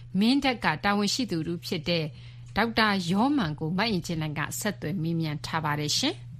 မင်းတပ်ကတာဝန်ရှိသူတို့ဖြစ်တဲ့ဒေါက်တာယောမန်ကိုမအင်ဂျင်လန်ကဆက်သွယ်မေးမြန်းထားပါတယ်ရှင်။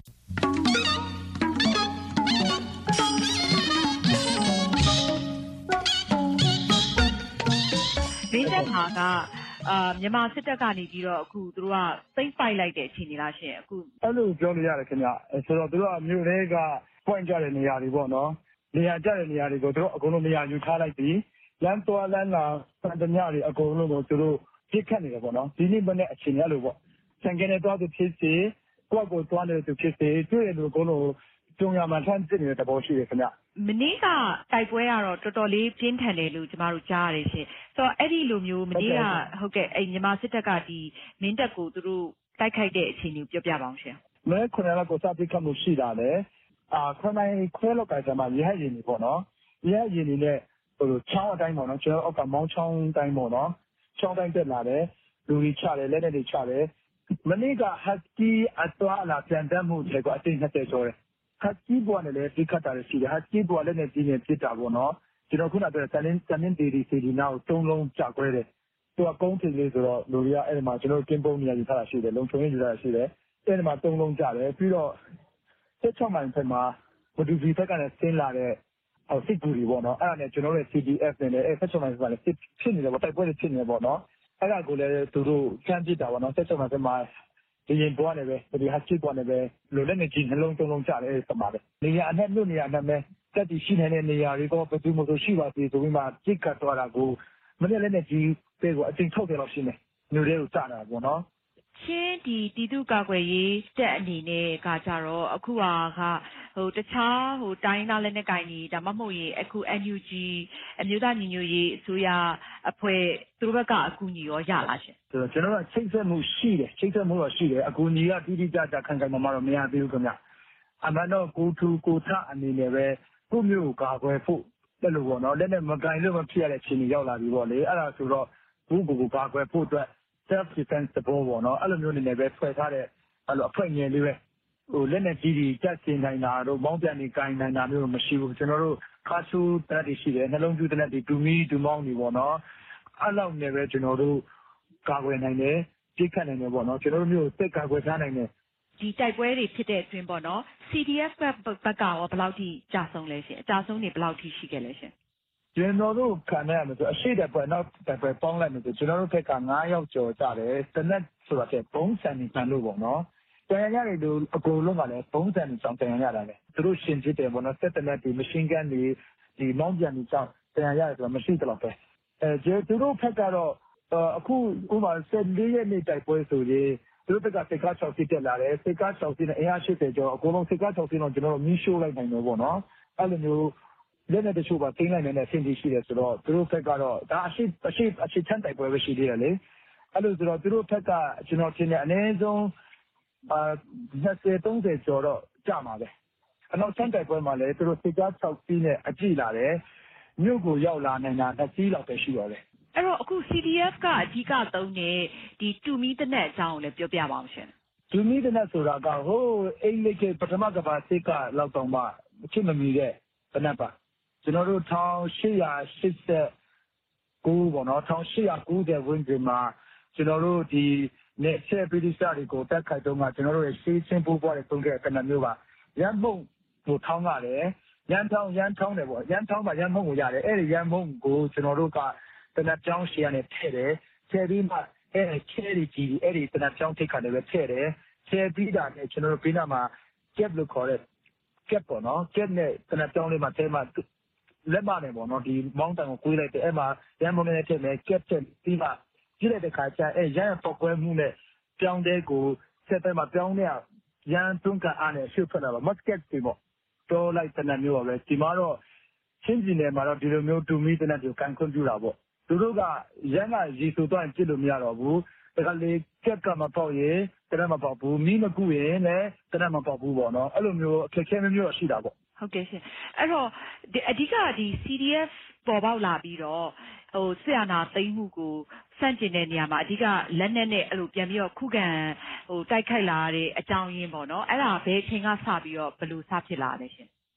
မင်းတပ်မှာကအာမြန်မာစစ်တပ်ကနေပြီးတော့အခုသူတို့ကသိမ်းပိုက်လိုက်တဲ့အခြေအနေလားရှင်အခုအဲ့လိုပြောလို့ရတယ်ခင်ဗျဆိုတော့သူတို့ကမြို့ထဲက point ကြတဲ့နေရာတွေပေါ့နော်နေရာကြတဲ့နေရာတွေကိုသူတို့အကုန်လုံးနေရာယူထားလိုက်ပြီးလမ်းသွားလမ်းလာစံတညတွေအကုန်လုံးကိုသူတို့ပြစ်ခတ်နေတယ်ပေါ့နော်ဒီနေ့မနေ့အခြေအနေအဲ့လိုပေါ့ဆန်ကနေသွားသူဖြစ်စေကိုယ့်ကိုယ်သွားနေတဲ့သူဖြစ်စေတွေ့ရလို့အကုန်လုံးကျုံရမှထမ်းစစ်နေတဲ့သဘောရှိတယ်ခင်ဗျမနေ့ကတိုက်ပွဲကတော့တော်တော်လေးပြင်းထန်တယ်လို့ကျမတို့ကြားရတယ်ရှင်ဆိုတော့အဲ့ဒီလိုမျိုးမနေ့ကဟုတ်ကဲ့အဲ့မြန်မာစစ်တပ်ကဒီမင်းတပ်ကိုသူတို့တိုက်ခိုက်တဲ့အခြေအနေကိုပြောပြပါအောင်ရှင်မဲခုနကကိုစပစ်ခတ်မှုရှိတာလေအာခရိုင်ခွဲလောက်ကကျမှရဟရင်နေပေါ့နော်ရဟရင်နေနဲ့ဟိုချောင်းအတိုင်းပေါ့နော်ကျွန်တော်အောက်ကမောင်းချောင်းတိုင်းပေါ့နော်ချောင်းတိုင်းတက်လာတယ်လူကြီးချတယ်လက်နဲ့တွေချတယ်မနေ့ကဟတ်ကီအသွားလာပြန်တတ်မှုတွေကအတင်းနဲ့တဲဆိုတယ်ဟတ်ကီဘောနဲ့လည်းပြစ်ခတ်တာရှိတယ်ဟတ်ကီဘောလည်းနဲ့ပြင်းပြစ်တာပေါ့နော်ကျွန်တော်ခုနကပြောတဲ့တန်တန်တီတီစီဒီနောက်သုံးလုံးကြာခွဲတယ်သူကကုန်းတင်လေးဆိုတော့လူကြီးကအဲ့ဒီမှာကျွန်တော်ကင်းပုံနေရာယူထားတာရှိတယ်လုံချုံရင်းယူထားတာရှိတယ်အဲ့ဒီမှာသုံးလုံးကြာတယ်ပြီးတော့ဆက်ချမိုင်ဖက်မှာဘဒူဗီဖက်ကလည်းဆင်းလာတဲ့ဟိုစစ်ကူတွေပေါ့နော်အဲ့ဒါနဲ့ကျွန်တော်တို့ C D F နဲ့အဲ့ဆက်ချမိုင်ဖက်ကလည်းစစ်ဖြစ်နေတယ်ပေါ့တိုက်ပွဲတွေဖြစ်နေတယ်ပေါ့နော်အဲ့ဒါကိုလည်းသူတို့ချမ်းပစ်တာပေါ့နော်ဆက်ချမိုင်ဖက်မှာဒီရင်ပွားနေပဲဒီဟာချစ်ပွားနေပဲလိုလက်နေကြီးနှလုံးသုံးလုံးကြာတယ်အဲ့ဒီမှာပဲနေရာအနှက်မြို့နေရာအနှက်ပဲတက်တီရှိနေတဲ့နေရာတွေကဘယ်သူမှမရှိပါသေးဆိုပြီးမှပြစ်ကတ်သွားတာကိုမနေ့လည်းနဲ့ကြီးပဲကိုအချိန်ထုတ်တယ်လို့ရှိနေမြို့တွေကိုစတာပေါ့နော်ချင်းဒီတီတုကာကွယ်ရေးတက်အနေနဲ့ကကြတော့အခုဟာကဟိုတခြားဟိုတိုင်းသားလက်နက်ကိုင်ကြီးဒါမှမဟုတ်ရင်အခု N U G အမျိုးသားညီညွတ်ရေးအစိုးရအဖွဲ့သူတို့ဘက်ကအကူအညီရောရလားရှင်ကျွန်တော်တို့ချိတ်ဆက်မှုရှိတယ်ချိတ်ဆက်မှုတော့ရှိတယ်အကူအညီကတိတိကျကျခံခံမှမတော့မရသေးဘူးခင်ဗျအမှန်တော့ကိုထူကိုထအနေနဲ့ပဲကိုမျိုးကာကွယ်ဖို့တက်လို့ပေါ့နော်လက်နဲ့မကင်လို့မဖြစ်ရတဲ့အခြေအနေရောက်လာပြီပေါ့လေအဲ့ဒါဆိုတော့ဘူးကိုကိုကာကွယ်ဖို့အတွက် self defense တဘောပေါ့နော်အဲ့လိုမျိုးနေနဲ့ပဲဖွဲ့ထားတဲ့အဲ့လိုအဖွဲ့ငယ်လေးပဲဟိုလက်နဲ့ကြီးကြီးတက်စင်နိုင်တာတို့မောင်းပြန်နေကိုင်နိုင်တာမျိုးမရှိဘူးကျွန်တော်တို့ခါဆူတက်တွေရှိတယ်နှလုံးကျူးတက်တွေတူမီတူမောင်းနေပေါ့နော်အဲ့လောက်နဲ့ပဲကျွန်တော်တို့ကာကွယ်နိုင်တယ်ပြစ်ခတ်နိုင်တယ်ပေါ့နော်ကျွန်တော်တို့မျိုးစိတ်ကာကွယ်ထားနိုင်တယ်ဒီတိုက်ပွဲတွေဖြစ်တဲ့အတွင်းပေါ့နော် C D F ဘက်ကဘက်ကရောဘယ်လောက်ထိကြာဆုံးလဲရှင်အကြာဆုံးနေဘယ်လောက်ထိရှိခဲ့လဲရှင်ကျွန်တော်တို့ခံရမယ်ဆိုအရှိတဲ့ပွဲနောက်တဲ့ပွဲပေါင်းလိုက်မယ်ဆိုကျွန်တော်တို့ဘက်ကနင်းယောက်ကျော်ကြတယ်တနက်ဆိုတာတဲ့ဘုံစံနေခံလို့ပေါ့နော်တန်ရရတယ်လို့အကုန်လုံးကလည်းဘုံစံနေဆောင်တန်ရတာလေသူတို့ရှင်ဖြစ်တယ်ပေါ့နော်စက်တနက်ဒီမရှင်းကန်ဒီဒီမောင်းပြန်နေဆောင်တန်ရရတယ်ဆိုတာမရှိတော့ပဲအဲကျွန်တော်တို့ဘက်ကတော့အခုဥပမာစက်လေးရက်နေတိုက်ပွဲဆိုရင်သူတို့ကစိတ်ကား၆စီးတက်လာတယ်စိတ်ကား၆စီးနဲ့အင်အား၈၀ကျော်အကုန်လုံးစိတ်ကား၆စီးတော့ကျွန်တော်တို့မီးရှို့လိုက်နိုင်တယ်ပေါ့နော်အဲ့လိုမျိုးလက်နဲ့တချို့ပါတင်းလိုက်နေတဲ့ဆင်တီရှိတယ်ဆိုတော့သူတို့ဘက်ကတော့ဒါအရှိအရှိအရှိချမ်းတိုက်ပွဲပဲရှိသေးတယ်လေအဲ့လိုဆိုတော့သူတို့ဘက်ကကျွန်တော်ထင်တယ်အနည်းဆုံးအာနှစ်ဆယ်သုံးဆယ်ကျော်တော့ကြာမှာပဲအနောက်ချမ်းတိုက်ပွဲမှာလည်းသူတို့စိတ်ကား၆စီးနဲ့အကြည့်လာတယ်မြို့ကိုရောက်လာနိုင်တာနှစ်စီးလောက်ပဲရှိတော့တယ်အဲ့တော့အခု C D F ကအဓိကသုံးတဲ့ဒီတူမီတနက်အကြောင်းကိုလည်းပြောပြပါအောင်ရှင်တူမီတနက်ဆိုတာကဟိုအိမ်လေးကပထမကဘာစိတ်ကလောက်တော့မှအချစ်မမီတဲ့တနက်ပါကျွန်တော်တို့၁၈၈၉ပေါ့နော်၁၈၉၀ဝန်းကျင်မှာကျွန်တော်တို့ဒီနဲ့ဆယ်ပရိသတ်တွေကိုတက်ခိုက်တော့ကကျွန်တော်တို့ရဲ့ရှေးချင်းပိုးပွားတဲ့သုံးတဲ့ကဏ္ဍမျိုးပါရန်မုံကိုထောင်းရတယ်ရန်ထောင်းရန်ထောင်းတယ်ပေါ့ရန်ထောင်းမှာရန်မုံကိုရတယ်အဲ့ဒီရန်မုံကိုကျွန်တော်တို့ကတနက်ကြောင်းရှေ့ကနေထည့်တယ်ထည့်ပြီးမှအဲ့ဒီချဲရီကြီးအဲ့ဒီတနက်ကြောင်းထိတ်ခါတယ်ပဲထည့်တယ်ထည့်ပြီးတာနဲ့ကျွန်တော်တို့ပြီးနာမှာ cap လို့ခေါ်တဲ့ cap ပေါ့နော် cap နဲ့တနက်ကြောင်းလေးမှာထဲမှာလက်မနဲ့ပေါ့နော်ဒီမောင်းတန်ကိုကွေးလိုက်တယ်အဲ့မှာရန်မုံနဲ့ထည့်မယ် cap ထည့်ပြီးမှကြည့်လိုက်တဲ့ခါကျအဲ့ရန်ပောက်ကွဲမှုနဲ့ပြောင်းတဲ့ကိုဆက်ပဲမှာပြောင်းတဲ့ရန်တွန်းကအားနဲ့ရှုပ်ဖက်တာပါ musket တွေပေါ့တော့လိုက်တနက်မျိုးပါပဲဒီမှာတော့ချင်းပြည်နယ်မှာတော့ဒီလိုမျိုးတူမီတနက်တွေကိုကန်ခွင့်ပြုတာပေါ့သူတို့ကရန်ကရေဆိုတော့ကြည့်လို့မရတော့ဘူးဒါကလေကက်ကမပေါက်ရင်တနက်မပေါက်ဘူးမီးမကူရင်လည်းတနက်မပေါက်ဘူးပေါ့နော်အဲ့လိုမျိုးအခက်အခဲမျိုးရှိတာပေါ့ဟုတ်ကဲ့ရှင်အဲ့တော့အဓိကဒီ C D F ပေါ်ပေါက်လာပြီးတော့ဟိုဆရာနာသိမ်းမှုကိုစန့်ကျင်တဲ့နေရာမှာအဓိကလက်နက်နဲ့အဲ့လိုပြန်ပြီးတော့ခုခံဟိုတိုက်ခိုက်လာတဲ့အကြောင်းရင်းပေါ့နော်အဲ့ဒါဘယ်အချိန်ကစပြီးတော့ဘယ်လိုစဖြစ်လာလဲရှင်အ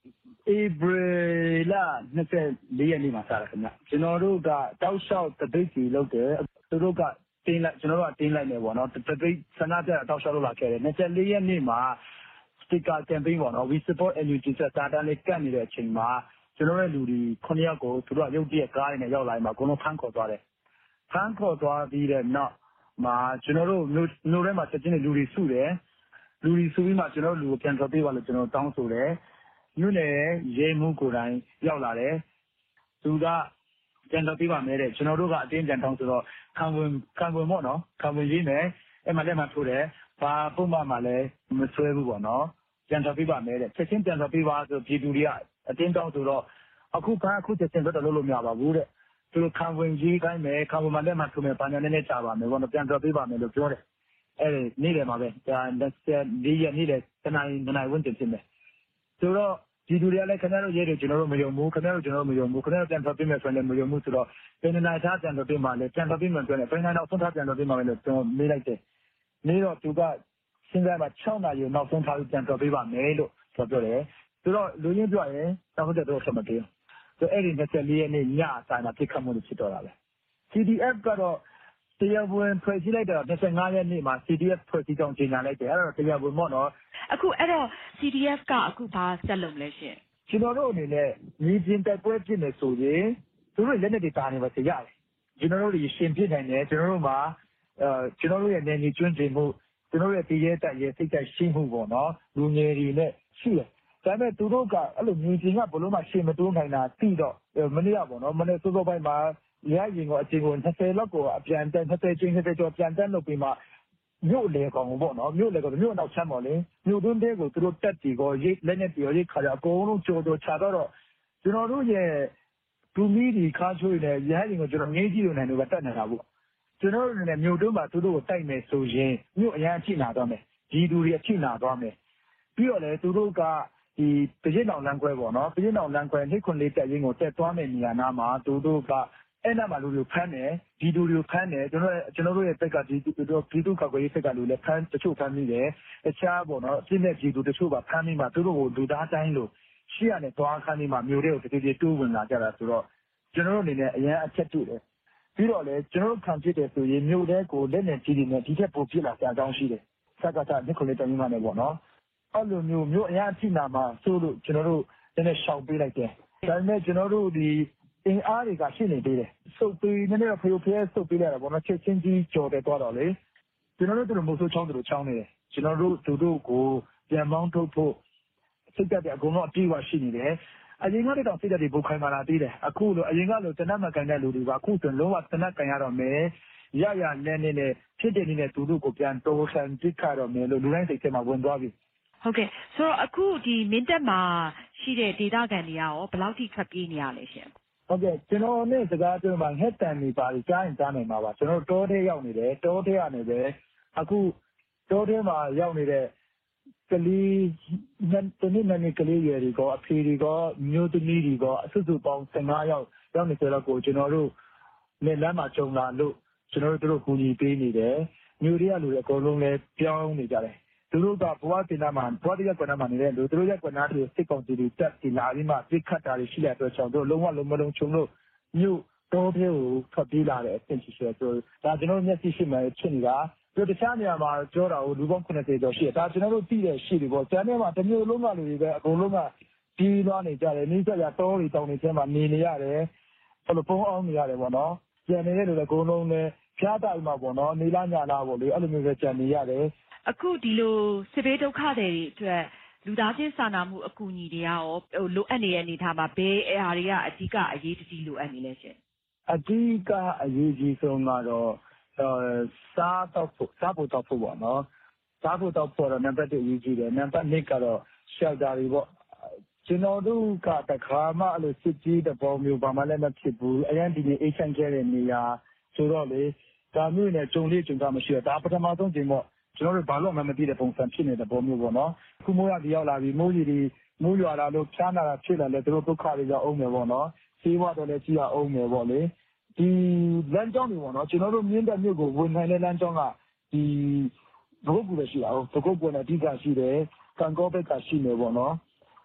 April လtwenty-fourရက်နေ့မှာစတာခင်ဗျကျွန်တော်တို့ကတောက်လျှောက်တပိတ်စီလုပ်တယ်သူတို့ကတင်းလိုက်ကျွန်တော်တို့ကတင်းလိုက်နေပေါ့နော်တပိတ်ဆန္ဒပြတောက်လျှောက်လုပ်လာခဲ့တယ်twenty-fourရက်နေ့မှာ sticker campaign ပေါ့နော် we support N U G စတာတန်းလေးကတ်နေတဲ့အချိန်မှာကျွန်တော်ရဲ့လူတွေnineယောက်ကိုသူတို့ကရုပ်တရက်ကားနဲ့ရောက်လာရင်မှာအကုန်လုံးဖမ်းခေါ်သွားတယ်ဖမ်းခေါ်သွားပြီးတဲ့နောက်မှာကျွန်တော်တို့မျိုးမျိုးထဲမှာချက်ချင်းလူတွေစုတယ်လူတွေစုပြီးမှကျွန်တော်တို့လူကိုပြန်ထွက်ပေးပါလို့ကျွန်တော်တောင်းဆိုတယ်မြို့နယ်ရဲမှုကိုယ်တိုင်ရောက်လာတယ်သူကပြန်တော့ပြပါမယ်တဲ့ကျွန်တော်တို့ကအတင်းပြန်တောင်းဆိုတော့ခံဝင်ခံဝင်ပေါ့နော်ခံဝင်ရေးမယ်အဲ့မှာလက်မှတ်ထိုးတယ်ဘာပုံမှန်မှလည်းမဆွဲဘူးပေါ့နော်ပြန်တော့ပြပါမယ်တဲ့ချက်ချင်းပြန်တော့ပြပါဆိုပြည်သူတွေကအတင်းတောင်းဆိုတော့အခုကအခုချက်ချင်းတော့လုပ်လို့မရပါဘူးတဲ့သူတို့ခံဝင်ရေးတိုင်းမယ်ခံဝင်မှလက်မှတ်ထိုးမယ်ဘာညာနဲ့နဲ့ချပါမယ်ပေါ့နော်ပြန်တော့ပြပါမယ်လို့ပြောတယ်အဲ့ဒီနေ့တယ်မှာပဲဒါtwenty-fourရက်နေ့တယ်တနိုင်တနိုင်ဝင်တင်ဖြစ်မယ်ဆိုတော့ဒီလူတွေကလည်းခင်ဗျားတို့ရဲတွေကျွန်တော်တို့မယုံဘူးခင်ဗျားတို့ကျွန်တော်တို့မယုံဘူးခင်ဗျားတို့ပြန်ထွက်ပေးမယ်ဆိုရင်လည်းမယုံဘူးဆိုတော့ပြန်နေနိုင်သားပြန်ထွက်ပေးမှလည်းပြန်ထွက်ပေးမှပြောတယ်ပြန်နေတော့ဆုံးထားပြန်ထွက်ပေးမှလည်းကျွန်တော်မေးလိုက်တယ်နေတော့သူကစဉ်းစားမှာsixနာရီနောက်ဆုံးထားပြီးပြန်ထွက်ပေးပါမယ်လို့ပြောပြောတယ်ဆိုတော့လူရင်းပြောရင်တောင်းတဲ့တော့ဆက်မပြေဘူးဆိုအဲ့ဒီtwenty-fourရက်နေ့ညအတိုင်းမှာပြစ်ခတ်မှုတွေဖြစ်တော့တာပဲ C D F ကတော့တရားဝင်ဖွဲ့စည်းလိုက်တော့twenty-fiveရက်နေ့မှာ C D F ဖွဲ့စည်းကြောင်းကြေညာလိုက်တယ်အဲ့တော့တရားဝင်ပေါ့နော်အခုအဲ့တော့ C D F ကအခုဘာဆက်လုပ်လဲရှင်ကျွန်တော်တို့အနေနဲ့ညီချင်းတိုက်ပွဲဖြစ်နေဆိုရင်သူတို့လက်နဲ့တွေတာနေပါစေရတယ်ကျွန်တော်တို့တွေရှင်ဖြစ်နိုင်တယ်ကျွန်တော်တို့မှာအဲကျွန်တော်တို့ရဲ့နေနေကျွမ်းကျင်မှုကျွန်တော်တို့ရဲ့တည်ရဲတက်ရဲစိတ်သက်ရှိမှုပေါ့နော်လူငယ်တွေနဲ့ရှိတယ်ဒါပေမဲ့သူတို့ကအဲ့လိုညီချင်းကဘလို့မှရှင်မတိုးနိုင်တာတိတော့မနေ့ကပေါ့နော်မနေ့စောစောပိုင်းမှာရရင်ကိုအချိန်ကိုtwentyလောက်ကိုအပြန်တန်းtwentyချင်းtwentyကျော်ပြန်တန်းလုပ်ပြီးမှမြို့လေကောင်ပေါ့နော်မြို့လေကောင်မြို့နောက်ချမ်းပေါ့လေမြို့တွင်းတဲကိုသူတို့တက်တီကိုရိတ်လက်နဲ့ပြောရိတ်ခါကြအကုန်လုံးကြော်ကြော်ချတော့ကျွန်တော်တို့ရဲ့ဒူမီဒီခါချိုးနေရရင်ကိုကျွန်တော်ငင်းကြည့်လို့နိုင်လို့ပဲတက်နေတာပေါ့ကျွန်တော်တို့လည်းမြို့တွင်းမှာသူတို့ကိုတိုက်မယ်ဆိုရင်မြို့အရန်အချိနာသွားမယ်ဒီလူတွေအချိနာသွားမယ်ပြီးတော့လေသူတို့ကဒီပရစ်နောင်လမ်းခွဲပေါ့နော်ပရစ်နောင်လမ်းခွဲနှိခွန်လေးတက်ရင်ကိုတက်သွားမယ်နေရာနာမှာသူတို့ကအဲ့နာမှာလူတွေဖမ်းတယ်ဒီလူတွေဖမ်းတယ်ကျွန်တော်ကျွန်တော်တို့ရဲ့ဘက်ကဒီတို့ပြည်သူ့ကော်ရေးဘက်ကလူလည်းဖမ်းတချို့ဖမ်းမိတယ်တခြားပေါ့နော်အပြစ်နဲ့ပြည်သူတချို့ကဖမ်းမိမှသူတို့ကိုလူသားတိုင်းလို့ရှေ့ရနဲ့သွားခန်းပြီးမှမျိုးတွေကိုတကယ်ကြီးတိုးဝင်လာကြတာဆိုတော့ကျွန်တော်တို့အနေနဲ့အရန်အချက်တူတယ်ပြီးတော့လေကျွန်တော်တို့ခံဖြစ်တယ်ဆိုရင်မျိုးတဲ့ကိုလက်နဲ့ကြီးနေတယ်ဒီထက်ပိုပြစ်လာကြအောင်ရှိတယ်စက်ကစနှစ်ခုလေးတိုင်းမှလည်းပေါ့နော်အဲ့လိုမျိုးမျိုးအရန်အထိနာမှာဆိုလို့ကျွန်တော်တို့နည်းနည်းရှောင်ပေးလိုက်တယ်ဒါပေမဲ့ကျွန်တော်တို့ဒီအင်အားတွေကရှိနေသေးတယ်စုပ်ပြီးနည်းနည်းဖျို့ဖျဲစုပ်ပြီးလာတာပေါ့နော်ချက်ချင်းကြီးကြော်တယ်သွားတော့လေကျွန်တော်တို့တို့မိုးဆိုးချောင်းတို့ချောင်းနေတယ်ကျွန်တော်တို့တို့တို့ကိုပြန်မောင်းထုတ်ဖို့စိတ်ဓာတ်တွေအကုန်လုံးအပြည့်အဝရှိနေတယ်အရင်ကတော့စိတ်ဓာတ်တွေပုတ်ခိုင်းမှလာသေးတယ်အခုလိုအရင်ကလိုတနတ်မကန်တဲ့လူတွေကအခုဆိုလုံးဝတနတ်ကန်ရတော့မယ်ရရနဲ့နဲ့နဲ့ဖြစ်တဲ့နည်းနဲ့တို့တို့ကိုပြန်တိုးဆန်တိခါတော့မယ်လို့လူတိုင်းစိတ်ထဲမှာဝင်သွားပြီဟုတ်ကဲ့ဆိုတော့အခုဒီမင်းတပ်မှာရှိတဲ့ဒေသခံတွေကရောဘယ်လောက်ထိထွက်ပြေးနေရလဲရှင်ဟုတ်ကဲ့ကျွန်တော်နဲ့စကားပြောမှဟက်တန်နေပါလိကြားရင်ကြားနိုင်မှာပါကျွန်တော်တောထဲရောက်နေတယ်တောထဲကနေပဲအခုတောထဲမှာရောက်နေတဲ့ကလေးတနည်းနည်းကလေးရွယ်တွေကအဖေတွေကအမျိုးသမီးတွေကအစုစုပေါင်းfifteenယောက်ရောက်နေကြတော့ကိုကျွန်တော်တို့နဲ့လမ်းမှာကြုံလာလို့ကျွန်တော်တို့တို့ကူညီပေးနေတယ်မျိုးတွေကလူတွေအကုန်လုံးလည်းပြောင်းနေကြတယ်သူတို့ကဘဝတင်နာမှာဘဝတရားကွယ်နာမှာနေတဲ့လူသူတို့ရဲ့ကွယ်နာတွေစိတ်ကောင်းတွေတက်ဒီလာပြီးမှပြစ်ခတ်တာတွေရှိတဲ့အတွက်ကြောင့်တို့လုံးဝလုံးမလုံးချုံလို့မြို့တော်သေးကိုထွက်ပြေးလာတဲ့အဆင့်ရှိဆိုတော့ဒါကျွန်တော်မျက်စိရှိမှဖြစ်နေတာသူတခြားနေရာမှာကြောတာကိုလူပေါင်းninetyကျော်ရှိတယ်ဒါကျွန်တော်တို့သိတဲ့ရှိတယ်ပေါ့ကျန်တဲ့မှာတစ်မျိုးလုံးကလူတွေပဲအကုန်လုံးကကြီးသွားနေကြတယ်မိစက်ရတောတွေတောင်တွေထဲမှာနေနေရတယ်အဲ့လိုပုံအောင်နေရတယ်ပေါ့နော်ကျန်နေတဲ့လူတွေအကုန်လုံးလည်းဖျားတိုင်မှာပေါ့နော်နေလာညလာပေါ့လေအဲ့လိုမျိုးပဲကျန်နေရတယ်အခုဒီလိုစစ်ဘေးဒုက္ခတွေအတွက်လူသားချင်းစာနာမှုအကူအညီတွေကရောဟိုလိုအပ်နေတဲ့အနေအထားမှာဘယ်အရာတွေကအဓိကအရေးကြီးလိုအပ်နေလဲရှင်အဓိကအရေးကြီးဆုံးကတော့စားတော့စားဖို့တော့ဖို့ပေါ့နော်စားဖို့တော့ဖို့တော့နံပါတ်oneအရေးကြီးတယ်နံပါတ်twoကတော့ shelter တွေပေါ့ကျွန်တော်တို့ကတခါမှအဲ့လိုစစ်ကြီးတဲ့ပုံမျိုးဘာမှလည်းမဖြစ်ဘူးအရင်ဒီနေ့အေးချမ်းခဲ့တဲ့နေရာဆိုတော့လေဒါမျိုးနဲ့ကြုံလေးကြုံတာမရှိတော့ဒါပထမဆုံးချိန်ပေါ့ကျွန်တော်တို့ဘာလို့မှမသိတဲ့ပုံစံဖြစ်နေတဲ့ပုံမျိုးပေါ့နော်ခုမိုးရဒီရောက်လာပြီးမိုးကြီးတွေမိုးရွာလာလို့ဖြားနာတာဖြစ်လာလဲသူတို့ဒုက္ခတွေရောက်အောင်မယ်ပေါ့နော်ဆေးဝါးတော့လည်းကြည့်ရအောင်မယ်ပေါ့လေဒီလမ်းကြောင်းတွေပေါ့နော်ကျွန်တော်တို့မြင်းတက်မြို့ကိုဝင်နိုင်တဲ့လမ်းကြောင်းကဒီဘုတ်ကူပဲရှိတာဟုတ်ဘုတ်ကူနဲ့အဓိကရှိတယ်ကံကောဘက်ကရှိနေပေါ့နော်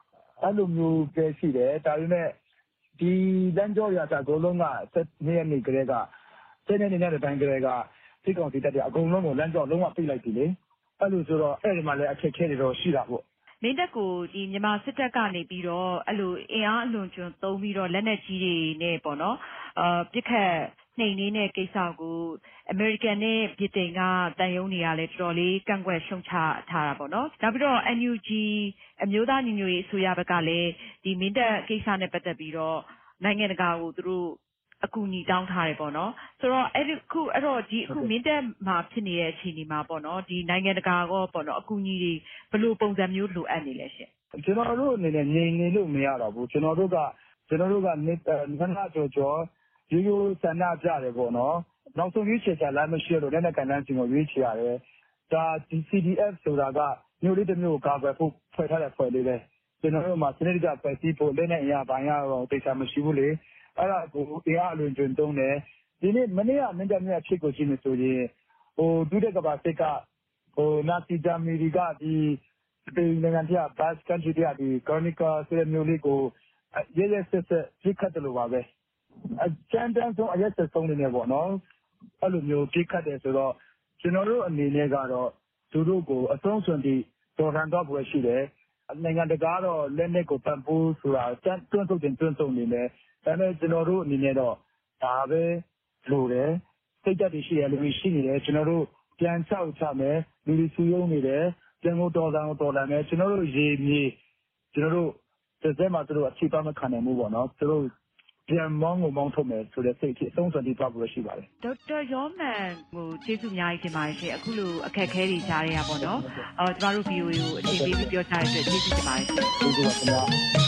အဲ့လိုမျိုးပဲရှိတယ်ဒါပေမဲ့ဒီလမ်းကြောရတာအကုန်လုံးကဆက်နေနေကြတဲ့ကဆက်နေနေတဲ့တိုင်းကြတဲ့ကစိတ်ကောင်းစိတ်တက်တဲ့အကုန်လုံးကိုလမ်းကြောလုံးဝပြိလိုက်ပြီလေအဲ့လိုဆိုတော့အဲ့ဒီမှာလည်းအခက်အခဲတွေတော့ရှိတာပေါ့မင်းတပ်ကိုဒီမြန်မာစစ်တပ်ကနေပြီးတော့အဲ့လိုအင်အားအလွန်ကျွံသုံးပြီးတော့လက်နက်ကြီးတွေနဲ့ပေါ့နော်အာပြစ်ခတ်နှိမ်နေတဲ့ကိစ္စကိုအမေရိကန်နဲ့ဗြိတိန်ကတန်ယုံတွေကလည်းတော်တော်လေးကန့်ကွက်ရှုံချထားတာပေါ့နော်နောက်ပြီးတော့ N U G အမျိုးသားညီညွတ်ရေးအစိုးရဘက်ကလည်းဒီမင်းတပ်ကိစ္စနဲ့ပတ်သက်ပြီးတော့နိုင်ငံတကာကိုသူတို့အကူအညီတောင်းထားတယ်ပေါ့နော်ဆိုတော့အဲ့ဒီခုအဲ့တော့ဒီအခုမင်းတပ်မှာဖြစ်နေတဲ့အခြေအနေမှာပေါ့နော်ဒီနိုင်ငံတကာကောပေါ့နော်အကူအညီတွေဘယ်လိုပုံစံမျိုးလိုအပ်နေလဲရှင်ကျွန်တော်တို့အနေနဲ့ငြိမ်နေလို့မရတော့ဘူးကျွန်တော်တို့ကကျွန်တော်တို့ကနေနာကြောကြောရိုးရိုးဆန္ဒပြတယ်ပေါ့နော်နောက်ဆုံးရွေးချယ်ချလာမရှိတော့လည်းကန်တန်းစီကိုရွေးချယ်ရတယ်ဒါ C D F ဆိုတာကမျိုးလေးတစ်မျိုးကိုကာကွယ်ဖို့ဖွဲ့ထားတဲ့ဖွဲ့လေးပဲကျွန်တော်တို့မှာစနစ်တကျဖွဲ့စည်းဖို့လက်နဲ့အရာပိုင်းရတော့တိတ်ဆာမရှိဘူးလေအဲ့ဒါကိုတရားအလွန်ကျွံသုံးတယ်ဒီနေ့မနေ့ကမင်းတပ်မြတ်ဖြစ်ကိုရှိနေဆိုရင်ဟိုဒုတဲ့ကဘာစစ်ကဟိုနာစီဂျာမီဒီကဒီဒီနိုင်ငံပြဘတ်ကန်ဂျီဒီဒီကော်နီကာဆိုတဲ့မျိုးလေးကိုရဲရဲဆက်ဆက်ပြစ်ခတ်တယ်လို့ပါပဲအကျန်းတန်းဆုံးအရက်ဆက်ဆုံးနေနေပေါ့နော်အဲ့လိုမျိုးပြစ်ခတ်တယ်ဆိုတော့ကျွန်တော်တို့အနေနဲ့ကတော့သူတို့ကိုအဆုံးစွန်ပြီးတော်ရန်တော့ပွဲရှိတယ်နိုင်ငံတကာတော့လက်နက်ကိုပံ့ပိုးဆိုတာတွန်းထုတ်တင်တွန်းထုတ်နေတယ်ဒါနဲ့ကျွန်တော်တို့အနေနဲ့တော့ဒါပဲလိုတယ်စိတ်ဓာတ်တွေရှိရလို့ရှိနေတယ်ကျွန်တော်တို့ပြန်ချောက်ချမယ်လူတွေစုယုံနေတယ်ပြန်ကိုတော်တော်တော်လာမယ်ကျွန်တော်တို့ရေမြေကျွန်တော်တို့တစ်စက်မှာသူတို့အချိပါမခံနိုင်ဘူးပေါ့နော်သူတို့ပြန်မောင်းကိုမောင်းထုတ်မယ်ဆိုတဲ့စိတ်ကြီးအဆုံးစွန်ပြီးသွားဖို့ရှိပါတယ်ဒေါက်တာယောမန်ကိုကျေးဇူးအများကြီးတင်ပါတယ်ရှင်အခုလိုအခက်အခဲတွေကြားရတာပေါ့နော်အော်ကျမတို့ V O A ကိုအချိန်ပေးပြီးပြောချတဲ့အတွက်ကျေးဇူးတင်ပါတယ်ရှင်ကျေးဇူးပါခင်ဗျာ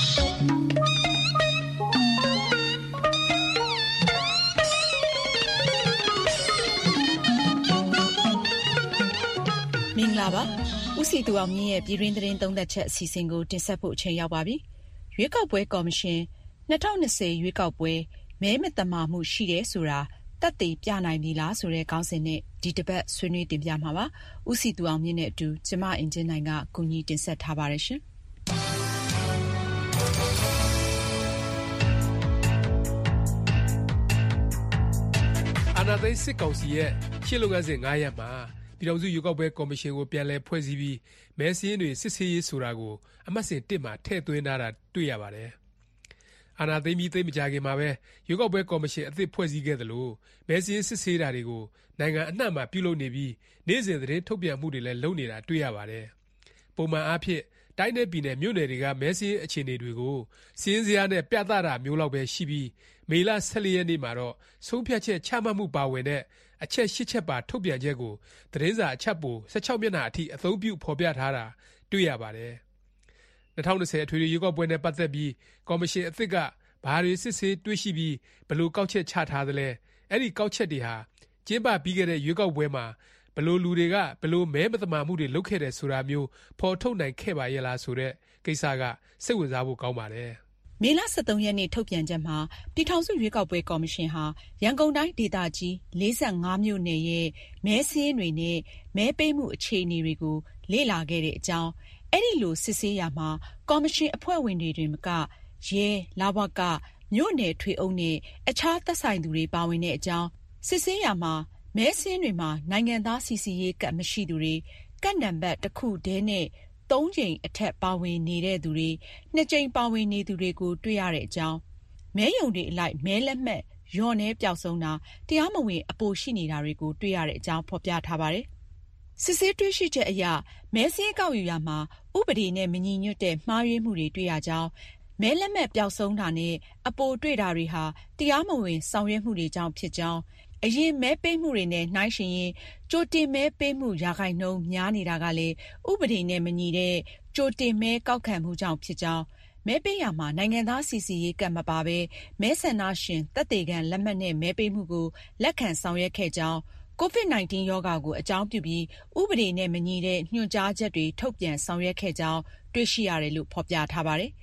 မင်္ဂလာပါဦးစီသူအောင်မြင့်ရဲ့ပြည်တွင်းသတင်းသုံးသပ်ချက်အစီအစဉ်ကိုတင်ဆက်ဖို့အချိန်ရောက်ပါပြီရွေးကောက်ပွဲကော်မရှင်၂၀၂၀ရွေးကောက်ပွဲမဲမသမာမှုရှိတယ်ဆိုတာသက်သေပြနိုင်ပြီလားဆိုတဲ့ခေါင်းစဉ်နဲ့ဒီတစ်ပတ်ဆွေးနွေးတင်ပြမှာပါဦးစီသူအောင်မြင့်နဲ့အတူကျမအင်ဂျင်နိုင်ကကူညီတင်ဆက်ထားပါတယ်ရှင်အာဏာသိမ်းစစ်ကောင်စီရဲ့ရှေ့လုပ်ငန်းစဉ်၅ရပ်မှာပြည်ထောင်စုရွေးကောက်ပွဲကော်မရှင်ကိုပြန်လည်ဖွဲ့စည်းပြီးမဲစာရင်းတွေစစ်ဆေးရေးဆိုတာကိုအမှတ်စဉ်တစ်မှာထည့်သွင်းထားတာတွေ့ရပါတယ်။အာဏာသိမ်းပြီးသိမ်းမကြခင်မှာပဲရွေးကောက်ပွဲကော်မရှင်အသစ်ဖွဲ့စည်းခဲ့သလိုမဲစာရင်းစစ်ဆေးတာတွေကိုနိုင်ငံအနှံ့မှာပြုလုပ်နေပြီးနေ့စဉ်သတင်းထုတ်ပြန်မှုတွေလည်းလုပ်နေတာတွေ့ရပါတယ်။ပုံမှန်အားဖြင့်တိုင်းနယ်ပြည်နယ်မြို့နယ်တွေကမဲစာရင်းအခြေအနေတွေကိုစာရင်းဇယားနဲ့ပြသတာမျိုးလောက်ပဲရှိပြီးမေလ၁၄ရက်နေ့မှာတော့ဆုံးဖြတ်ချက်ချမှတ်မှုပါဝင်တဲ့အချက်၈ချက်ပါထုတ်ပြန်ချက်ကိုသတင်းစာအချက်ပို၁၆မျက်နှာအထိအသုံးပြုဖော်ပြထားတာတွေ့ရပါတယ်။၂၀၂၀အထွေထွေရွေးကောက်ပွဲနဲ့ပတ်သက်ပြီးကော်မရှင်အသစ်ကဘာတွေစစ်ဆေးတွေ့ရှိပြီးဘယ်လိုကောက်ချက်ချထားသလဲအဲ့ဒီကောက်ချက်တွေဟာကျင်းပပြီးခဲ့တဲ့ရွေးကောက်ပွဲမှာဘယ်လိုလူတွေကဘယ်လိုမဲမသမာမှုတွေလုပ်ခဲ့တယ်ဆိုတာမျိုးဖော်ထုတ်နိုင်ခဲ့ပါရဲ့လားဆိုတဲ့ကိစ္စကစိတ်ဝင်စားဖို့ကောင်းပါတယ်။မေလ၁၃ရက်နေ့ထုတ်ပြန်ချက်မှာပြည်ထောင်စုရွေးကောက်ပွဲကော်မရှင်ဟာရန်ကုန်တိုင်းဒေသကြီး၄၅မြို့နယ်ရဲ့မဲစာရင်းတွေနဲ့မဲပေးမှုအခြေအနေတွေကိုလေ့လာခဲ့တဲ့အကြောင်းအဲ့ဒီလိုစစ်ဆေးရမှာကော်မရှင်အဖွဲ့ဝင်တွေတွင်မကရဲလဝကမြို့နယ်ထွေအုပ်နဲ့အခြားသက်ဆိုင်သူတွေပါဝင်တဲ့အကြောင်းစစ်ဆေးရမှာမဲစာရင်းတွေမှာနိုင်ငံသားစီစီရေးကတ်မရှိသူတွေကတ်နံပါတ်တစ်ခုတည်းနဲ့သုံးကြိမ်အထက်ပါဝင်နေတဲ့သူတွေနှစ်ကြိမ်ပါဝင်နေသူတွေကိုတွေ့ရတဲ့အကြောင်းမဲရုံတွေအလိုက်မဲလက်မှတ်ရော့နေပျောက်ဆုံးတာတရားမဝင်အပိုရှိနေတာတွေကိုတွေ့ရတဲ့အကြောင်းဖော်ပြထားပါတယ်။စစ်ဆေးတွေ့ရှိချက်အရမဲစင်းကောက်ယူရမှာဥပဒေနဲ့မညီညွတ်တဲ့မှားယွင်းမှုတွေတွေ့ရကြောင်းမဲလက်မှတ်ပျောက်ဆုံးတာနဲ့အပိုတွေ့တာတွေဟာတရားမဝင်ဆောင်ရွက်မှုတွေကြောင့်ဖြစ်ကြောင်းအရင်မဲပေးမှုတွေနဲ့နှိုင်းယှဉ်ရင်ကြိုတင်မဲပေးမှုရာခိုင်နှုန်းများနေတာကလည်းဥပဒေနဲ့မညီတဲ့ကြိုတင်မဲကောက်ခံမှုကြောင့်ဖြစ်ကြောင်းမဲပေးရမှာနိုင်ငံသားစီစီရေးကတ်မပါဘဲမဲဆန္ဒရှင်သက်သေခံလက်မှတ်နဲ့မဲပေးမှုကိုလက်ခံဆောင်ရွက်ခဲ့ကြောင်းကိုဗစ် ၁၉ ရောဂါကိုအကြောင်းပြုပြီးဥပဒေနဲ့မညီတဲ့ညွှန်ကြားချက်တွေထုတ်ပြန်ဆောင်ရွက်ခဲ့ကြောင်းတွေ့ရှိရတယ်လို့ဖော်ပြထားပါတယ်။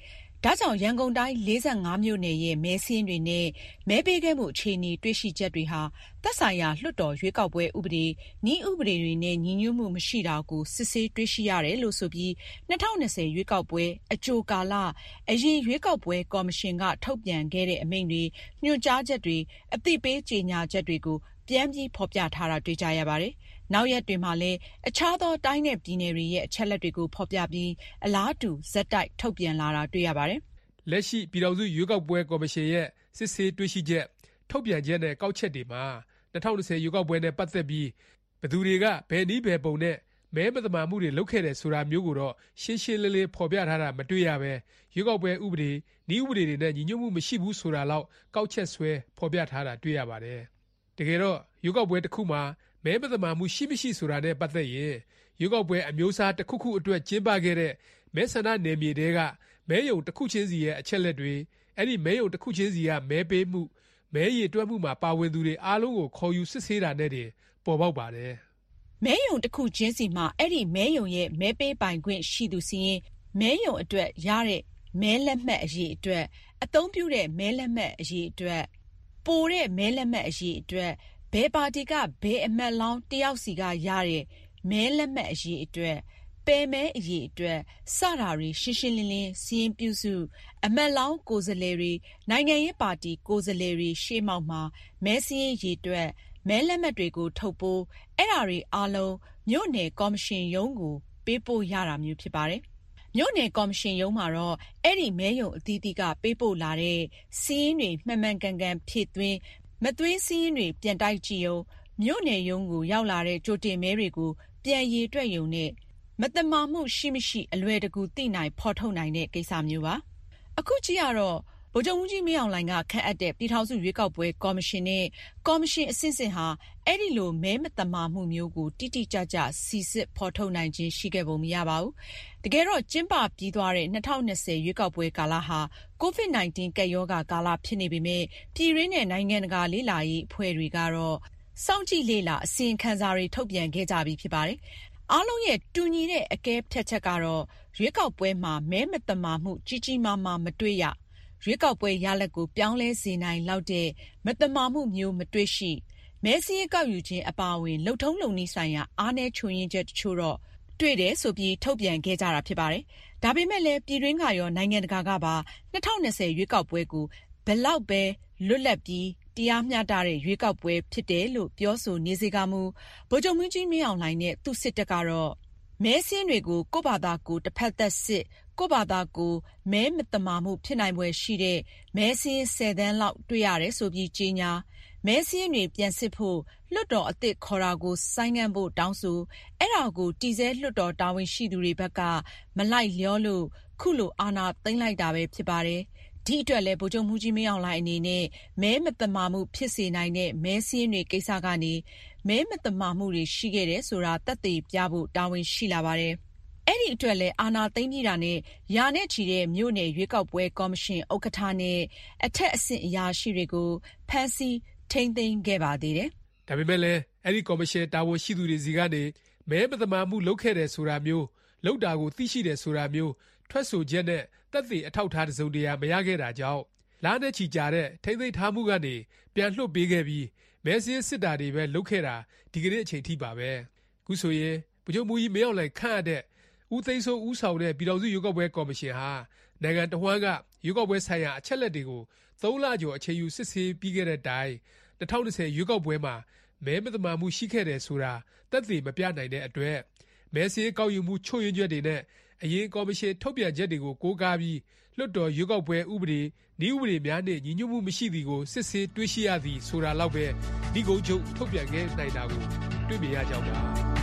ဒါကြောင့်ရန်ကုန်တိုင်း၄၅မြို့နယ်ရဲ့မဲစာရင်းတွေနဲ့မဲပေးခဲ့မှုအခြေအနေတွေ့ရှိချက်တွေဟာသက်ဆိုင်ရာလွှတ်တော်ရွေးကောက်ပွဲဥပဒေနည်းဥပဒေတွေနဲ့ညီညွတ်မှုမရှိတာကိုစစ်ဆေးတွေ့ရှိရတယ်လို့ဆိုပြီး၂၀၂၀ရွေးကောက်ပွဲအကြိုကာလအရင်ရွေးကောက်ပွဲကော်မရှင်ကထုတ်ပြန်ခဲ့တဲ့အမိန့်တွေညွှန်ကြားချက်တွေအသိပေးကြေညာချက်တွေကိုပြန်ပြီးဖော်ပြထားတာတွေ့ကြရပါတယ်။နောက်ရက်တွေမှာလည်းအခြားသောတိုင်းနယ်ပြည်နယ်တွေရဲ့အချက်လက်တွေကိုဖော်ပြပြီးအလားတူဇက်တိုက်ထုတ်ပြန်လာတာတွေ့ရပါတယ်။လက်ရှိပြည်ထောင်စုရွေးကောက်ပွဲကော်မရှင်ရဲ့စစ်ဆေးတွေ့ရှိချက်ထုတ်ပြန်ချက်နဲ့ကောက်ချက်တွေမှာ၂၀၂၀ရွေးကောက်ပွဲနဲ့ပတ်သက်ပြီးဘယ်သူတွေကဘယ်နည်းဘယ်ပုံနဲ့မဲမသမာမှုတွေလုပ်ခဲ့တယ်ဆိုတာမျိုးကိုတော့ရှင်းရှင်းလင်းလင်းဖော်ပြထားတာမတွေ့ရပဲရွေးကောက်ပွဲဥပဒေနည်းဥပဒေတွေနဲ့ညီညွတ်မှုမရှိဘူးဆိုတာလောက်ကောက်ချက်ဆွဲဖော်ပြထားတာတွေ့ရပါတယ်။တကယ်တော့ရွေးကောက်ပွဲတစ်ခုမှာမဲမသမာမှုရှိမရှိဆိုတာနဲ့ပတ်သက်ရင်ရွေးကောက်ပွဲအမျိုးအစားတစ်ခုခုအတွက်ကျင်းပခဲ့တဲ့မဲဆန္ဒနယ်မြေတွေကမဲယုံတစ်ခုချင်းစီရဲ့အချက်လက်တွေအဲ့ဒီမဲယုံတစ်ခုချင်းစီကမဲပေးမှုမဲရည်တွက်မှုမှာပါဝင်သူတွေအားလုံးကိုခေါ်ယူစစ်ဆေးတာနဲ့တင်ပေါ်ပေါက်ပါတယ်။မဲယုံတစ်ခုချင်းစီမှာအဲ့ဒီမဲယုံရဲ့မဲပေးပိုင်ခွင့်ရှိသူစီရင်မဲယုံအတွက်ရတဲ့မဲလက်မှတ်အရေးအတွက်အသုံးပြုတဲ့မဲလက်မှတ်အရေးအတွက်ပိုတဲ့မဲလက်မှတ်အရေးအတွက်ဘယ်ပါတီကဘယ်အမတ်လောင်းတယောက်စီကရတဲ့မဲလက်မှတ်အရေးအတွက်ပယ်မဲအရေးအတွက်စတာတွေရှင်းရှင်းလင်းလင်းစီရင်ပြုစုအမတ်လောင်းကိုယ်စားလှယ်တွေနိုင်ငံရေးပါတီကိုယ်စားလှယ်တွေရှေ့မှောက်မှာမဲစီရင်ရေးအတွက်မဲလက်မှတ်တွေကိုထုတ်ပိုးအဲ့ဓာတွေအားလုံးမြို့နယ်ကော်မရှင်ရုံးကိုပေးပို့ရတာမျိုးဖြစ်ပါတယ်။မြို့နယ်ကော်မရှင်ရုံးမှာတော့အဲ့ဒီမဲယုံအသီးသီးကပေးပို့လာတဲ့စီရင်တွေမှန်မှန်ကန်ကန်ဖြည့်သွင်းမသွင်းစီရင်တွေပြန်တိုက်ကြည့်အောင်မြို့နယ်ရုံးကိုရောက်လာတဲ့ကြိုတင်မဲတွေကိုပြန်ရည်တွက်ရုံနဲ့မတမာမှုရှိမရှိအလွယ်တကူသိနိုင်ဖော်ထုတ်နိုင်တဲ့ကိစ္စမျိုးပါအခုကြည့်ရတော့ဗိုလ်ချုပ်မှူးကြီးမင်းအောင်လှိုင်ကခန့်အပ်တဲ့ပြည်ထောင်စုရွေးကောက်ပွဲကော်မရှင်နဲ့ကော်မရှင်အဆင့်ဆင့်ဟာအဲ့ဒီလိုမဲမတမာမှုမျိုးကိုတိတိကျကျစီစစ်ဖော်ထုတ်နိုင်ခြင်းရှိခဲ့ပုံမရပါဘူးတကယ်တော့ကျင်းပပြီးသွားတဲ့၂၀၂၀ရွေးကောက်ပွဲကာလဟာ ကိုဗစ် ၁၉ ကပ်ရောဂါကာလဖြစ်နေပေမဲ့ပြည်ရင်းနဲ့နိုင်ငံတကာလေ့လာရေးအဖွဲ့တွေကတော့စောင့်ကြည့်လေ့လာအစီရင်ခံစာတွေထုတ်ပြန်ခဲ့ကြပြီးဖြစ်ပါတယ်အားလုံးရဲ့တူညီတဲ့အကဲဖြတ်ချက်ကတော့ရွေးကောက်ပွဲမှာမဲမတမာမှုကြီးကြီးမားမားမတွေ့ရရွေးကောက်ပွဲရလဒ်ကိုပြောင်းလဲစေနိုင်လောက်တဲ့မတမာမှုမျိုးမတွေ့ရှိမဲစည်းကောက်ယူခြင်းအပါအဝင်လုံထုံးလုံနည်းဆိုင်ရာအားနည်းချွင်ရင်းချက်တချို့တော့တွေ့တယ်ဆိုပြီးထုတ်ပြန်ခဲ့ကြတာဖြစ်ပါတယ်။ဒါပေမဲ့လည်းပြည်တွင်းကရောနိုင်ငံတကာကပါ၂၀၂၀ရွေးကောက်ပွဲကိုဘယ်လောက်ပဲလွတ်လပ်ပြီးတရားမျှတတဲ့ရွေးကောက်ပွဲဖြစ်တယ်လို့ပြောဆိုနေစေကမူဗိုလ်ချုပ်မှူးကြီးမင်းအောင်လှိုင်နဲ့သူ့စစ်တပ်ကတော့မဲစင်းတွေကိုကိုယ့်ဘာသာကိုတစ်ဖက်သက်စစ်ကိုယ့်ဘာသာကိုမဲမတမာမှုဖြစ်နိုင်ပွဲရှိတဲ့မဲစင်းဆယ်တန်းလောက်တွေ့ရတယ်ဆိုပြီးကြေညာမဲစင်းတွေပြန်စစ်ဖို့လွှတ်တော်အသစ်ခေါ်တာကိုဆိုင်းငံ့ဖို့တောင်းဆိုအဲ့ဒါကိုတည်ဆဲလွှတ်တော်တာဝန်ရှိသူတွေဘက်ကမလိုက်လျောလို့ခုလိုအာဏာသိမ်းလိုက်တာပဲဖြစ်ပါတယ်ဒီအတွက်လည်းဗိုလ်ချုပ်မှူးကြီးမင်းအောင်လှိုင်အနေနဲ့မဲမတမာမှုဖြစ်စေနိုင်တဲ့မဲစင်းတွေကိစ္စကနေမဲမတမာမှုတွေရှိခဲ့တယ်ဆိုတာသက်သေပြဖို့တာဝန်ရှိလာပါတယ်။အဲ့ဒီအတွက်လည်းအာဏာသိမ်းပြီးတာနဲ့ယာနဲ့ချီတဲ့မြို့နယ်ရွေးကောက်ပွဲကော်မရှင်ဥက္ကဋ္ဌနဲ့အထက်အဆင့်အရာရှိတွေကိုဖမ်းဆီးထိန်းသိမ်းခဲ့ပါသေးတယ်။ဒါပေမဲ့လည်းအဲ့ဒီကော်မရှင်တာဝန်ရှိသူတွေစီကနေမဲမတမာမှုလုပ်ခဲ့တယ်ဆိုတာမျိုးလုပ်တာကိုသိရှိတယ်ဆိုတာမျိုးထွက်ဆိုချက်နဲ့သက်သေအထောက်ထားတစုံတရာမရခဲ့တာကြောင့်လားနဲ့ချီကြတဲ့ထိမ့်သိမ်းထားမှုကနေပြန်လွှတ်ပေးခဲ့ပြီးမဲစင်းစစ်တာတွေပဲလုပ်ခဲ့တာဒီကနေ့အချိန်ထိပါပဲခုဆိုရင်ဗိုလ်ချုပ်မှူးကြီးမင်းအောင်လှိုင်ခန့်အပ်တဲ့ဦးသိန်းစိုးဦးဆောင်တဲ့ပြည်ထောင်စုရွေးကောက်ပွဲကော်မရှင်ဟာနိုင်ငံတော်ဝန်ကရွေးကောက်ပွဲဆိုင်ရာအချက်လက်တွေကိုသုံးလကျော်အချိန်ယူစစ်ဆေးပြီးခဲ့တဲ့တိုင်၂၀၂၀ရွေးကောက်ပွဲမှာမဲမတမာမှုရှိခဲ့တယ်ဆိုတာသက်သေမပြနိုင်တဲ့အတွက်မဲစင်းကောက်ယူမှုချို့ယွင်းချက်တွေနဲ့အရင်ကော်မရှင်ထုတ်ပြန်ချက်တွေကိုကိုးကားပြီးလွှတ်တော်ရွေးကောက်ပွဲဥပဒေနည်းဥပဒေများနဲ့ညီညွတ်မှုမရှိသည်ကိုစစ်ဆေးတွေ့ရှိရသည်ဆိုတာလောက်ပဲဒီကုန်းချုပ်ထုတ်ပြန်ခဲ့နိုင်တာကိုတွေ့မြင်ရကြောင်းပါ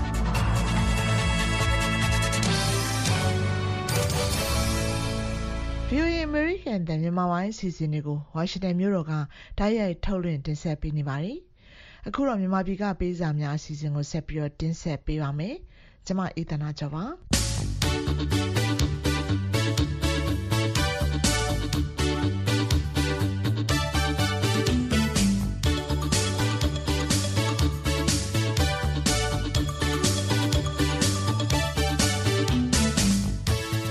ဗွီအိုအေ American တန်မြန်မာပိုင်းအစီအစဉ်တွေကိုဝါရှင်တန်မြို့တော်ကတိုက်ရိုက်ထုတ်လွှင့်တင်ဆက်ပေးနေပါတယ်။အခုတော့မြန်မာပြည်ကပေးစာများအစီအစဉ်ကိုဆက်ပြီးတော့တင်ဆက်ပေးပါမယ်။ကျွန်မအေးသနာကျော်ပါ။မ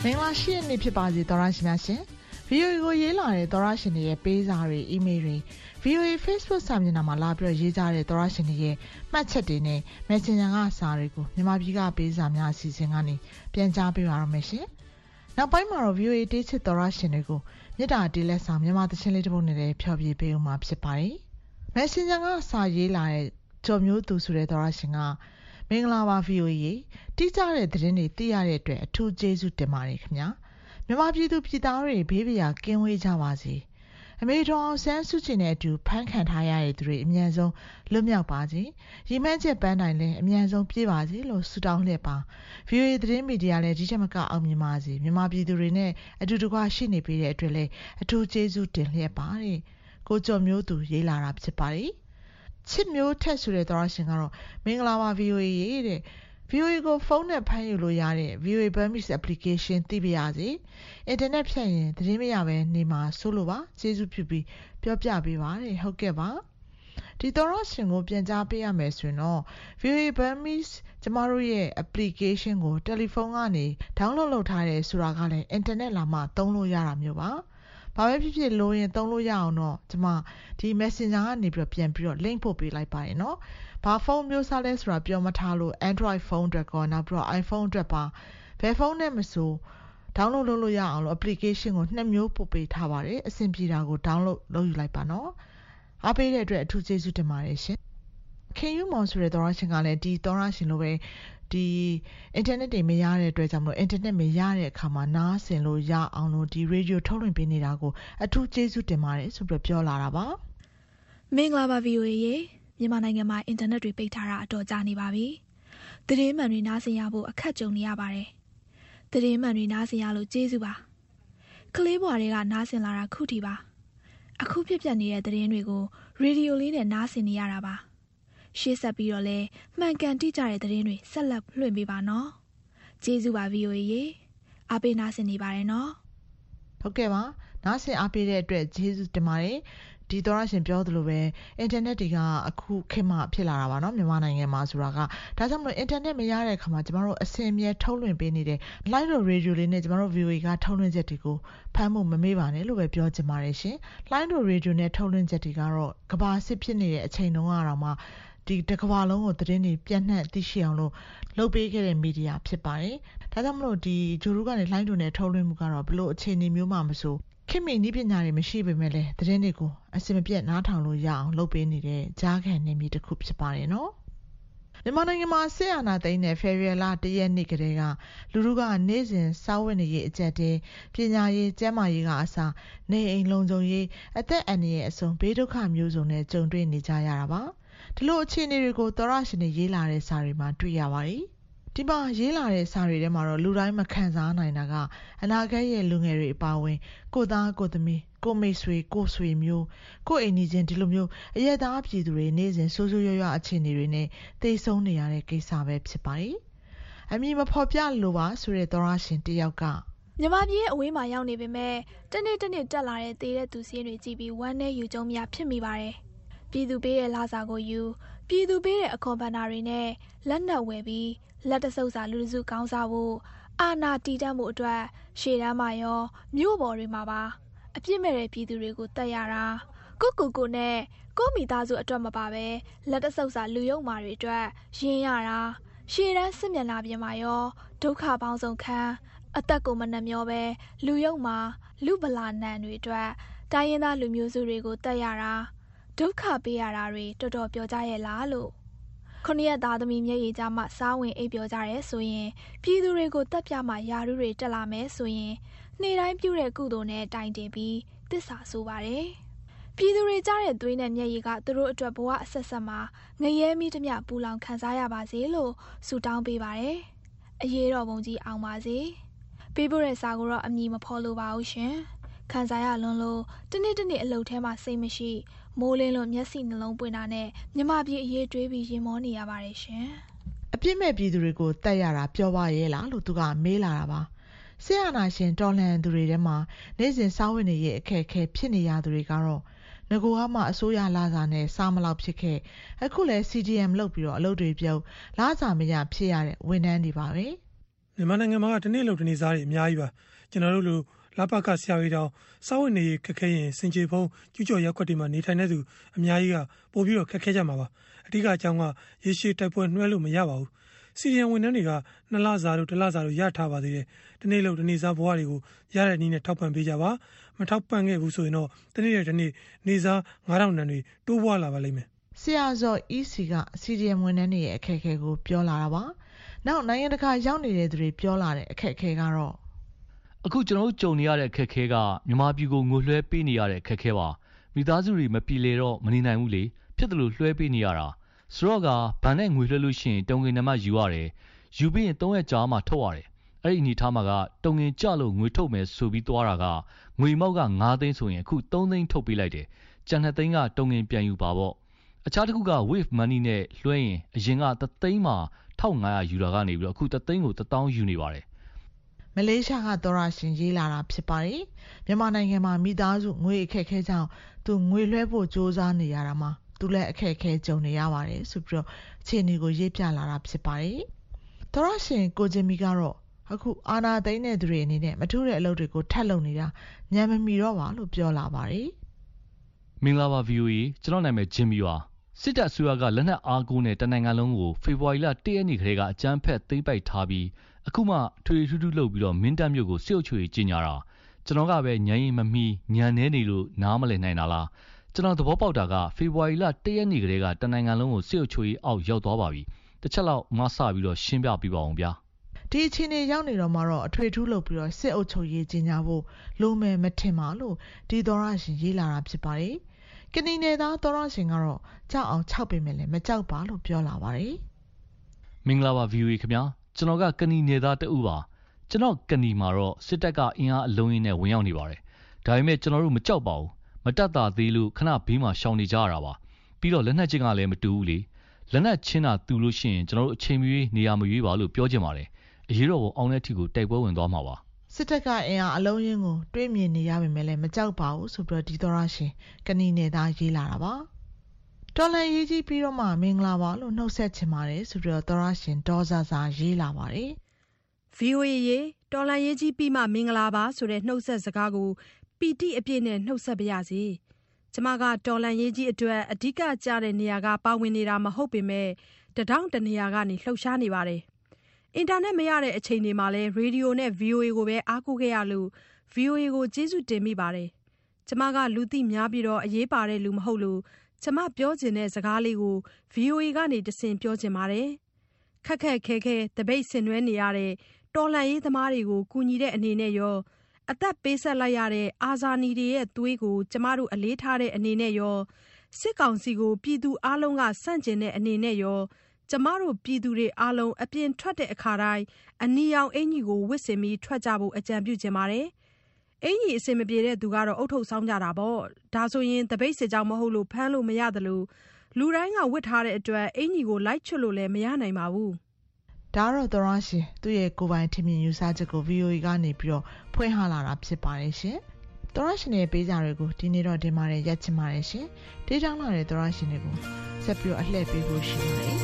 မင်္ဂလာရှိတဲ့နေ့ဖြစ်ပါစေသောရရှိများရှင် ဗီအိုအေ ကိုရေးလာတဲ့သောရရှင်တွေရဲ့ပေးစာတွေအီးမေးလ်တွေ ဗီအိုအေ Facebook စာမျက်နှာမှာလာပြီးရေးကြတဲ့သောရရှင်တွေရဲ့မှတ်ချက်တွေနဲ့ Messenger ကစာတွေကိုမြန်မာပြည်ကပေးစာများအစီအစဉ်ကနေပြန်ကြားပေးပါရမယ်ရှင်နောက်ပိုင်းမှာတော့ ဗီအိုအေ တေးချစ်သောရရှင်တွေကိုမြစ်တာတေးလက်ဆောင်မြန်မာသချင်းလေးတစ်ပုဒ်နဲ့လည်းဖျော်ဖြေပေးဦးမှာဖြစ်ပါတယ် Messenger ကစာရေးလာတဲ့ကျော်မျိုးသူဆိုတဲ့သောရရှင်ကမင်္ဂလာပါ ဗီအိုအေ တိကျတဲ့သတင်းတွေသိရတဲ့အတွက်အထူးကျေးဇူးတင်ပါတယ်ခင်ဗျာမြန်မာပြည်သူပြည်သားတွေဘေးပရာကင်းဝေးကြပါစေအမေတော်အောင်ဆန်းစုကြည်နဲ့အတူဖမ်းခံထားရတဲ့သူတွေအမြန်ဆုံးလွတ်မြောက်ပါစေရီမန်းချက်ပန်းတိုင်လည်းအမြန်ဆုံးပြေးပါစေလို့ဆုတောင်းလျက်ပါ ဗီအိုအေ သတင်းမီဒီယာလည်းဒီချက်မကအောင်မြင်ပါစေမြန်မာပြည်သူတွေနဲ့အတူတကွရှိနေပေးတဲ့အတွက်လည်းအထူးကျေးဇူးတင်လျက်ပါတဲ့ကိုကျော်မျိုးသူရေးလာတာဖြစ်ပါတယ်ချစ်မျိုးထက်ဆိုတဲ့သောရရှင်ကတော့မင်္ဂလာပါ ဗီအိုအေ ရဲ့တဲ့ ဗီအိုအေ ကိုဖုန်းနဲ့ဖမ်းယူလို့ရတဲ့ ဗီအိုအေ Burmese application သိပါရစေအင်တာနက်ဖြတ်ရင်သတင်းမရပဲနေမှာဆိုလို့ပါကျေးဇူးပြုပြီးပြောပြပေးပါတဲ့ဟုတ်ကဲ့ပါဒီသောရရှင်ကိုပြန်ကြားပေးရမယ်ဆိုရင်တော့ ဗီအိုအေ Burmese ကျမတို့ရဲ့ application ကိုတယ်လီဖုန်းကနေ download လုပ်ထားတယ်ဆိုတာကလည်းအင်တာနက်လာမှသုံးလို့ရတာမျိုးပါဘာပဲဖြစ်ဖြစ်လိုရင်သုံးလို့ရအောင်တော့ကျမဒီ Messenger ကနေပြီးပြန်ပြီးတော့ link ပို့ပေးလိုက်ပါရင်နော်ဘာဖုန်းမျိုးစားလဲဆိုတာပြောမထားလို့ Android ဖုန်းအတွက်ကောနောက်ပြီးတော့ iPhone အတွက်ပါဘယ်ဖုန်းနဲ့မဆို download လုပ်လို့ရအောင်လို့ application ကိုနှစ်မျိုးပို့ပေးထားပါတယ်အဆင်ပြေတာကို download လုပ်ယူလိုက်ပါနော်အားပေးတဲ့အတွက်အထူးကျေးဇူးတင်ပါတယ်ရှင်ခင်ယူမောင်ဆိုတဲ့သောရရှင်ကလည်းဒီသောရရှင်လိုပဲဒီအင်တာနက်တွေမရတဲ့အတွက်ကြောင့်မလို့အင်တာနက်မရတဲ့အခါမှာနားဆင်လို့ရအောင်လို့ဒီရေဒီယိုထုတ်လွှင့်ပေးနေတာကိုအထူးကျေးဇူးတင်ပါတယ်ဆိုပြီးပြောလာတာပါမင်္ဂလာပါ ဗီအိုအေ ရေမြန်မာနိုင်ငံမှာအင်တာနက်တွေပိတ်ထားတာအတော်ကြာနေပါပြီသတင်းမှန်တွေနားဆင်ရဖို့အခက်ကြုံနေရပါတယ်သတင်းမှန်တွေနားဆင်ရလို့ကျေးဇူးပါကလေးဘွားတွေကနားဆင်လာတာခုထိပါအခုဖြစ်ပျက်နေတဲ့သတင်းတွေကိုရေဒီယိုလေးနဲ့နားဆင်နေရတာပါရှေ့ဆက်ပြီးတော့လဲမှန်ကန်တိကျတဲ့သတင်းတွေဆက်လက်လွှင့်ပေးပါနော်ကျေးဇူးပါ ဗီအိုအေ ရေအားပေးနားဆင်နေပါတယ်နော်ဟုတ်ကဲ့ပါနားဆင်အားပေးတဲ့အတွက်ကျေးဇူးတင်ပါတယ်ဒီသောရရှင်ပြောသလိုပဲအင်တာနက်တွေကအခုခေတ်မှဖြစ်လာတာပါเนาะမြန်မာနိုင်ငံမှာဆိုတာကဒါကြောင့်မလို့အင်တာနက်မရတဲ့အခါမှာကျမတို့အစင်အမြဲထုတ်လွှင့်ပေးနေတဲ့ Live Radio လေးနဲ့ကျမတို့ ဗီအိုအေ ကထုတ်လွှင့်ချက်တွေကိုဖမ်းဖို့မမေ့ပါနဲ့လို့ပဲပြောချင်ပါတယ်ရှင် Live Radio နဲ့ထုတ်လွှင့်ချက်တွေကတော့ကဘာစစ်ဖြစ်နေတဲ့အချိန်တုန်းကတော့မှဒီတစ်ကမ္ဘာလုံးကိုသတင်းတွေပြန့်နှံ့သိရှိအောင်လို့လုပ်ပေးခဲ့တဲ့မီဒီယာဖြစ်ပါတယ်ဒါကြောင့်မလို့ဒီဂျိုရူကနေ Live နဲ့ထုတ်လွှင့်မှုကတော့ဘလို့အခြေအနေမျိုးမှမဆိုခင်မီနီးပညာတွေမရှိပေမဲ့လည်းသတင်းတွေကိုအစင်မပြတ်နားထောင်လို့ရအောင်လုပ်ပေးနေတဲ့ကြားခံနေမီတစ်ခုဖြစ်ပါတယ်နော်မြန်မာနိုင်ငံမှာဆေးအာဏာသိမ်းတဲ့ဖေဖော်ဝါရီလတရက်နေ့ကတည်းကလူလူကနေ့စဉ်စားဝတ်နေရေးအကျပ်တဲပညာရေးကျန်းမာရေးကအစနေအိမ်လုံခြုံရေးအသက်အန္တရာယ်အဆုံးဘေးဒုက္ခမျိုးစုံနဲ့ကြုံတွေ့နေကြရတာပါဒီလိုအခြေအနေတွေကိုသောရရှင်တွေရေးလာတဲ့စာတွေမှာတွေ့ရပါတယ်ဒီမှာရေးလာတဲ့စာတွေထဲမှာတော့လူတိုင်းမခံစားနိုင်တာကအနာဂတ်ရဲ့လူငယ်တွေအပါအဝင်ကိုသားကိုသမီးကိုမိတ်ဆွေကိုဆွေမျိုးကိုအိမ်နီးချင်းဒီလိုမျိုးအရက်သားပြည်သူတွေနေ့စဉ်ဆိုးဆိုးရွားရွားအခြေအနေတွေနဲ့သိဆုံးနေရတဲ့ကိစ္စပဲဖြစ်ပါတယ်။အမည်မဖော်ပြလိုပါဆိုတဲ့သောရရှင်တယောက်ကမြန်မာပြည်ရဲ့အဝေးမှာရောက်နေပေမဲ့တနေ့တနေ့တက်လာတဲ့သေတဲ့သူစင်းတွေကြည့်ပြီးဝမ်းနဲ့ယူကြုံမြဖြစ်မိပါတယ်။ပြည်သူပေးတဲ့လာစာကိုယူပြည်သူပေးတဲ့အခွန်ဘဏ္ဍာတွေနဲ့လက်နက်ဝယ်ပြီးလက်တဆုပ်စာလူစုကောင်းစားဖို့အာဏာတည်တံ့မှုအတွက်ရှေ့တန်းမှာရောမြို့ပေါ်တွေမှာပါအပြစ်မဲ့တဲ့ပြည်သူတွေကိုတတ်ရတာကိုကိုကိုနဲ့ကိုမိသားစုအတွက်မပါပဲလက်တဆုပ်စာလူယုံမာတွေအတွက်ရင်းရတာရှေ့တန်းစစ်မျက်နှာပြင်မှာရောဒုက္ခပေါင်းစုံခံအသက်ကိုမနှမျောပဲလူယုံမာလူဗလာနံတွေအတွက်တိုင်းရင်းသားလူမျိုးစုတွေကိုတတ်ရတာဒုက္ခပေးရတာတွေတော်တော်ပြောကြရဲ့လားလို့ခုနှစ်ရက်သားသမီးမျက်ရည်ကြမှစားဝင်အိပ်ပျော်ကြရဲဆိုရင်ပြည်သူတွေကိုတက်ပြမှယာရုတွေတက်လာမယ်ဆိုရင်နေ့တိုင်းပြုတဲ့ကုသိုလ်နဲ့တိုင်တင်ပြီးသစ္စာဆိုပါတယ်ပြည်သူတွေကြားတဲ့သွေးနဲ့မျက်ရည်ကသူတို့အတွက်ဘဝအဆက်ဆက်မှာငရဲမိသမျှပူလောင်ခံစားရပါစေလို့ဆုတောင်းပေးပါတယ်အရေးတော်ပုံကြီးအောင်ပါစေပေးပို့တဲ့စာကိုတော့အမည်မဖော်လိုပါဘူးရှင်ခံစားရလွန်းလို့တနေ့တနေ့အလုပ်ထဲမှာစိတ်မရှိမိုးလင်းလို့မျက်စိနှလုံးပွင့်တာနဲ့မြမပြေအရေးတွေးပြီးရင်မောနေရပါတယ်ရှင်အပြစ်မဲ့ပြည်သူတွေကိုတတ်ရတာပြောပါရဲ့လားလို့သူကမေးလာတာပါဆရာနာရှင်တော်လှန်သူတွေထဲမှာနေ့စဉ်စားဝတ်နေရေးအခက်အခဲဖြစ်နေရသူတွေကတော့ငကိုကမှအစိုးရလာစာနဲ့စားမလောက်ဖြစ်ခဲ့အခုလဲ စီ ဒီ အမ် လုပ်ပြီးတော့အလုပ်တွေပြုတ်လာစာမရဖြစ်ရတဲ့ဝန်ထမ်းတွေပါပဲမြန်မာနိုင်ငံမှာတနေ့လုံးတနေ့စားတွေအများကြီးပါကျွန်တော်တို့လိုလာပကဆရာကြီးတောင်စောင့်နေခက်ခဲရင်စင်ကြေဖုံးကျူးကျော်ရက်ွက်တွေမှာနေထိုင်တဲ့သူအများကြီးကပို့ပြီးတော့ခက်ခဲကြမှာပါအဓိကအကြောင်းကရေရှည်တိုက်ပွဲနှွှဲလို့မရပါဘူးစီရီယံဝန်ထမ်းတွေကနှစ်လစာတို့တစ်လစာတို့ရထားပါသေးတယ်တနေ့လုံးတနေ့စားဘဝတွေကိုရတဲ့နည်းနဲ့ထောက်ပံ့ပေးကြပါမထောက်ပံ့ခဲ့ဘူးဆိုရင်တော့တနေ့တနေ့နေစားငါးထောင်တန်တွေတိုးပွားလာပါလိမ့်မယ်ဆရာဇော် E C ကစီရီယံဝန်ထမ်းတွေရဲ့အခက်အခဲကိုပြောလာတာပါနောက်နိုင်ငံတကာရောက်နေတဲ့သူတွေပြောလာတဲ့အခက်အခဲကတော့အခုကျွန်တော်တို့ကြုံနေရတဲ့အခက်အခဲကမြန်မာပြည်ကိုငိုလွှဲပေးနေရတဲ့အခက်အခဲပါမိသားစုတွေမပြေလေတော့မနေနိုင်ဘူးလေဖြစ်တယ်လို့လွှဲပေးနေရတာဆိုတော့ကဗန်နဲ့ငွေလွှဲလို့ရှိရင်တုံငင်နံပါတ်ယူရတယ်ယူပြီးရင်သုံးရက်ကြာမှထုတ်ရတယ်အဲ့ဒီအနေထားမှာကတုံငင်ကြလို့ငွေထုတ်မယ်ဆိုပြီးသွားတာကငွေမောက်ကငါးသိန်းဆိုရင်အခုသုံးသိန်းထုတ်ပေးလိုက်တယ်ကျန်နှစ်သိန်းကတုံငင်ပြန်ယူပါပေါ့အခြားတစ်ခုက wave money နဲ့လွှဲရင်အရင်ကတစ်သိန်းမှာတစ်ထောင်ငါးရာယူတာကနေပြီးတော့အခုတစ်သိန်းကိုတစ်သောင်းယူနေပါတယ်မလေးရှားကသောရရှင်ရေးလာတာဖြစ်ပါတယ်မြန်မာနိုင်ငံမှာမိသားစုငွေအခက်အခဲကြောင့်သူငွေလွှဲဖို့ကြိုးစားနေရတာမှာသူလည်းအခက်အခဲကြုံနေရပါတယ်ဆိုပြီးတော့အခြေအနေကိုရေးပြလာတာဖြစ်ပါတယ်သောရရှင်ကိုဂျင်မီကတော့အခုအာနာသိန်းတဲ့သူတွေအနေနဲ့မထူးတဲ့အလုပ်တွေကိုထပ်လုပ်နေတာညံမမီတော့ပါလို့ပြောလာပါတယ်မင်္ဂလာပါ V O A ကျွန်တော်နာမည်ဂျင်မီပါစစ်တပ်အစိုးရကလက်နက်အားကိုးနဲ့တနိုင်ငံလုံးကိုဖေဖော်ဝါရီလတစ်ရက်နေ့ကလေးကအကြမ်းဖက်သိမ်းပိုက်ထားပြီးအခုမှထွေထူးထူးလုပ်ပြီးတော့မင်းတပ်မြို့ကိုစစ်အုပ်ချုပ်ရေးကြီးညာတာကျွန်တော်ကပဲညံရင်မမီညံနေနေလို့နားမလည်နိုင်တာလားကျွန်တော်သဘောပေါက်တာကဖေဖော်ဝါရီလတစ်ရက်နေ့ကလေးကတနိုင်ငံလုံးကိုစစ်အုပ်ချုပ်ရေးအောက်ရောက်သွားပါပြီတစ်ချက်လောက်မဆပြီးတော့ရှင်းပြပြပါအောင်ဗျာဒီအချိန်နေရောက်နေတော့မှတော့အထွေထူးလုပ်ပြီးတော့စစ်အုပ်ချုပ်ရေးကြီးညာဖို့လိုမယ်မထင်ပါလို့ဒီသောရရှင်ရေးလာတာဖြစ်ပါတယ်ကဏီနယ်သားသောရရှင်ကတော့ကြောက်အောင်ခြောက်ပေမဲ့လည်းမကြောက်ပါလို့ပြောလာပါတယ်မင်္ဂလာပါ V O A ခင်ဗျာကျွန်တော်ကကဏီနယ်သားတဦးပါကျွန်တော်ကဏီမှာတော့စစ်တပ်ကအင်အားအလုံးရင်းနဲ့ဝင်ရောက်နေပါတယ်ဒါပေမဲ့ကျွန်တော်တို့မကြောက်ပါဘူးမတက်တာသေးလို့ခဏဘေးမှာရှောင်နေကြရတာပါပြီးတော့လက်နက်ချင်းကလည်းမတူဘူးလေလက်နက်ချင်းတာတူလို့ရှိရင်ကျွန်တော်တို့အချိန်မရွေးနေရာမရွေးပါလို့ပြောချင်ပါတယ်အရေးတော်ပုံအောင်တဲ့အထိကိုတိုက်ပွဲဝင်သွားမှာပါစစ်တပ်ကအင်အားအလုံးရင်းကိုတွေးမြင်နေရပေမဲ့လည်းမကြောက်ပါဘူးဆိုပြီးတော့ဒီသောရရှင်ကဏီနယ်သားရေးလာတာပါတော်လန်ရေးကြီးပြီးတော့မှမင်္ဂလာပါလို့နှုတ်ဆက်ချင်ပါတယ်ဆိုပြီးတော့သောရရှင်ဒေါ်ဇာဇာရေးလာပါတယ် V O A ရေတော်လန်ရေးကြီးပြီးမှမင်္ဂလာပါဆိုတဲ့နှုတ်ဆက်စကားကိုပီတိအပြည့်နဲ့နှုတ်ဆက်ပါရစေကျမကတော်လန်ရေးကြီးအတွက်အဓိကကျတဲ့နေရာကပါဝင်နေတာမဟုတ်ပေမဲ့တထောင်တနေရာကနေလှုပ်ရှားနေပါတယ်အင်တာနက်မရတဲ့အချိန်တွေမှာလဲရေဒီယိုနဲ့ V O A ကိုပဲအားကိုးခဲ့ရလို့ V O A ကိုကျေးဇူးတင်မိပါတယ်ကျမကလူသိများပြီးတော့အရေးပါတဲ့လူမဟုတ်လို့ကျမပြောချင်တဲ့စကားလေးကို V O A ကနေတဆင့်ပြောချင်ပါတယ်ခက်ခက်ခဲခဲတပိတ်ဆင်နွှဲနေရတဲ့တော်လှန်ရေးသမားတွေကိုကူညီတဲ့အနေနဲ့ရောအသက်ပေးဆက်လိုက်ရတဲ့အာဇာနည်တွေရဲ့သွေးကိုကျမတို့အလေးထားတဲ့အနေနဲ့ရောစစ်ကောင်စီကိုပြည်သူအလုံးကစန့်ကျင်တဲ့အနေနဲ့ရောကျမတို့ပြည်သူတွေအလုံးအပြင်ထွက်တဲ့အခါတိုင်းအနီရောင်အင်ကြီးကိုဝစ်ဆင်ပြီးထွက်ကြဖို့အကြံပြုချင်ပါတယ်အင်ကြီးအစင်မပြေတဲ့သူကတော့အုတ်ထုတ်ဆောင်ကြတာပေါ့ဒါဆိုရင်တပိတ်စစ်ကြောင်မဟုတ်လို့ဖမ်းလို့မရတယ်လို့လူတိုင်းကဝစ်ထားတဲ့အတွက်အင်ကြီးကိုလိုက်ချွတ်လို့လည်းမရနိုင်ပါဘူးဒါတော့သောရရှင်သူ့ရဲ့ကိုယ်ပိုင်ထင်မြင်ယူဆချက်ကို V O A ကနေပြီးတော့ဖွင့်ဟလာတာဖြစ်ပါတယ်ရှင်သောရရှင်ရဲ့ပေးစာတွေကိုဒီနေ့တော့ဒီမှာရက်ချင်ပါတယ်ရှင်တေးချောင်းလာတဲ့သောရရှင်တွေကိုဆက်ပြီးတော့အလှည့်ပေးဖို့ရှိပါတယ်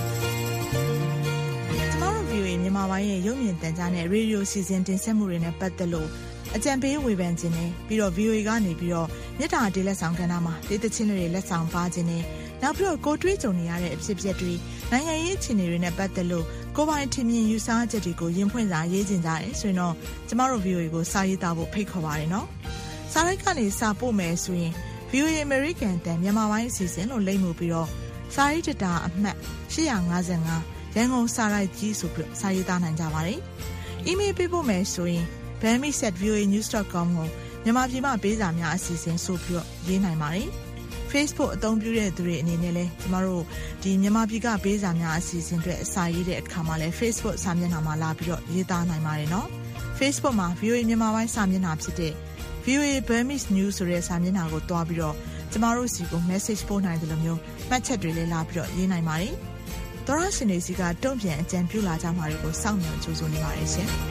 ကျမတို့ V O A မြန်မာပိုင်းရဲ့ရုပ်မြင်သံကြားနဲ့ရေဒီယိုစီစဉ်တင်ဆက်မှုတွေနဲ့ပတ်သက်လို့အကြံပေးဝေဖန်ခြင်းနဲ့ပြီးတော့ V O A ကနေပြီးတော့မြေတားတေးလက်ဆောင်ကဏ္ဍမှာတေးသချင်းတွေလက်ဆောင်ပါခြင်းနဲ့နောက်ပြီးတော့ကိုတွေးကြုံနေရတဲ့အဖြစ်အပျက်တွေနိုင်ငံရေးအခြေအနေတွေနဲ့ပတ်သက်လို့ကိုပိုင်ထင်မြင်ယူဆချက်တွေကိုရင်ဖွင့်စာရေးကျင်ကြတယ်ဆိုရင်တော့ကျမတို့ V O A ကိုစာရေးသားဖို့ဖိတ်ခေါ်ပါတယ်နော်စာရိုက်ကနေစာပို့မယ်ဆိုရင် V O A American တန်မြန်မာပိုင်းအစီအစဉ်လို့လိမ့်မှုပြီးတော့စာရေးတတာအမှတ်၈၅၅ရန်ကုန်စာရိုက်ကြီးဆိုပြီးစာရေးသားနိုင်ကြပါတယ်။ email ပေးဖို့မယ်ဆိုရင် burmese at v o a news dot com ကိုမြန်မာပြည်မှာပေးစာများအစီအစဉ်ဆိုပြီးတော့ရေးနိုင်ပါတယ်။ Facebook အသုံးပြုတဲ့သူတွေအနေနဲ့လည်းကျမတို့ဒီမြန်မာပြည်ကပေးစာများအစီအစဉ်တွေအစာရေးတဲ့အခါမှာလည်း Facebook စာမျက်နှာမှာလာပြီးတော့ရေးသားနိုင်ပါတယ်နော်။ Facebook မှာ V O A မြန်မာပိုင်းစာမျက်နှာဖြစ်တဲ့ V O A Burmese News ဆိုတဲ့စာမျက်နှာကိုတွားပြီးတော့ကျမတို့စီကို message ပို့နိုင်တယ်လို့မျိုးမှတ်ချက်တွေလည်းလာပြီးတော့ရေးနိုင်ပါတယ်။သောရရှင်တွေစီကတုံ့ပြန်အကြံပြုလာကြမှာတွေကိုစောင့်မျှော်ကြိုးစားနေပါတယ်ရှင်။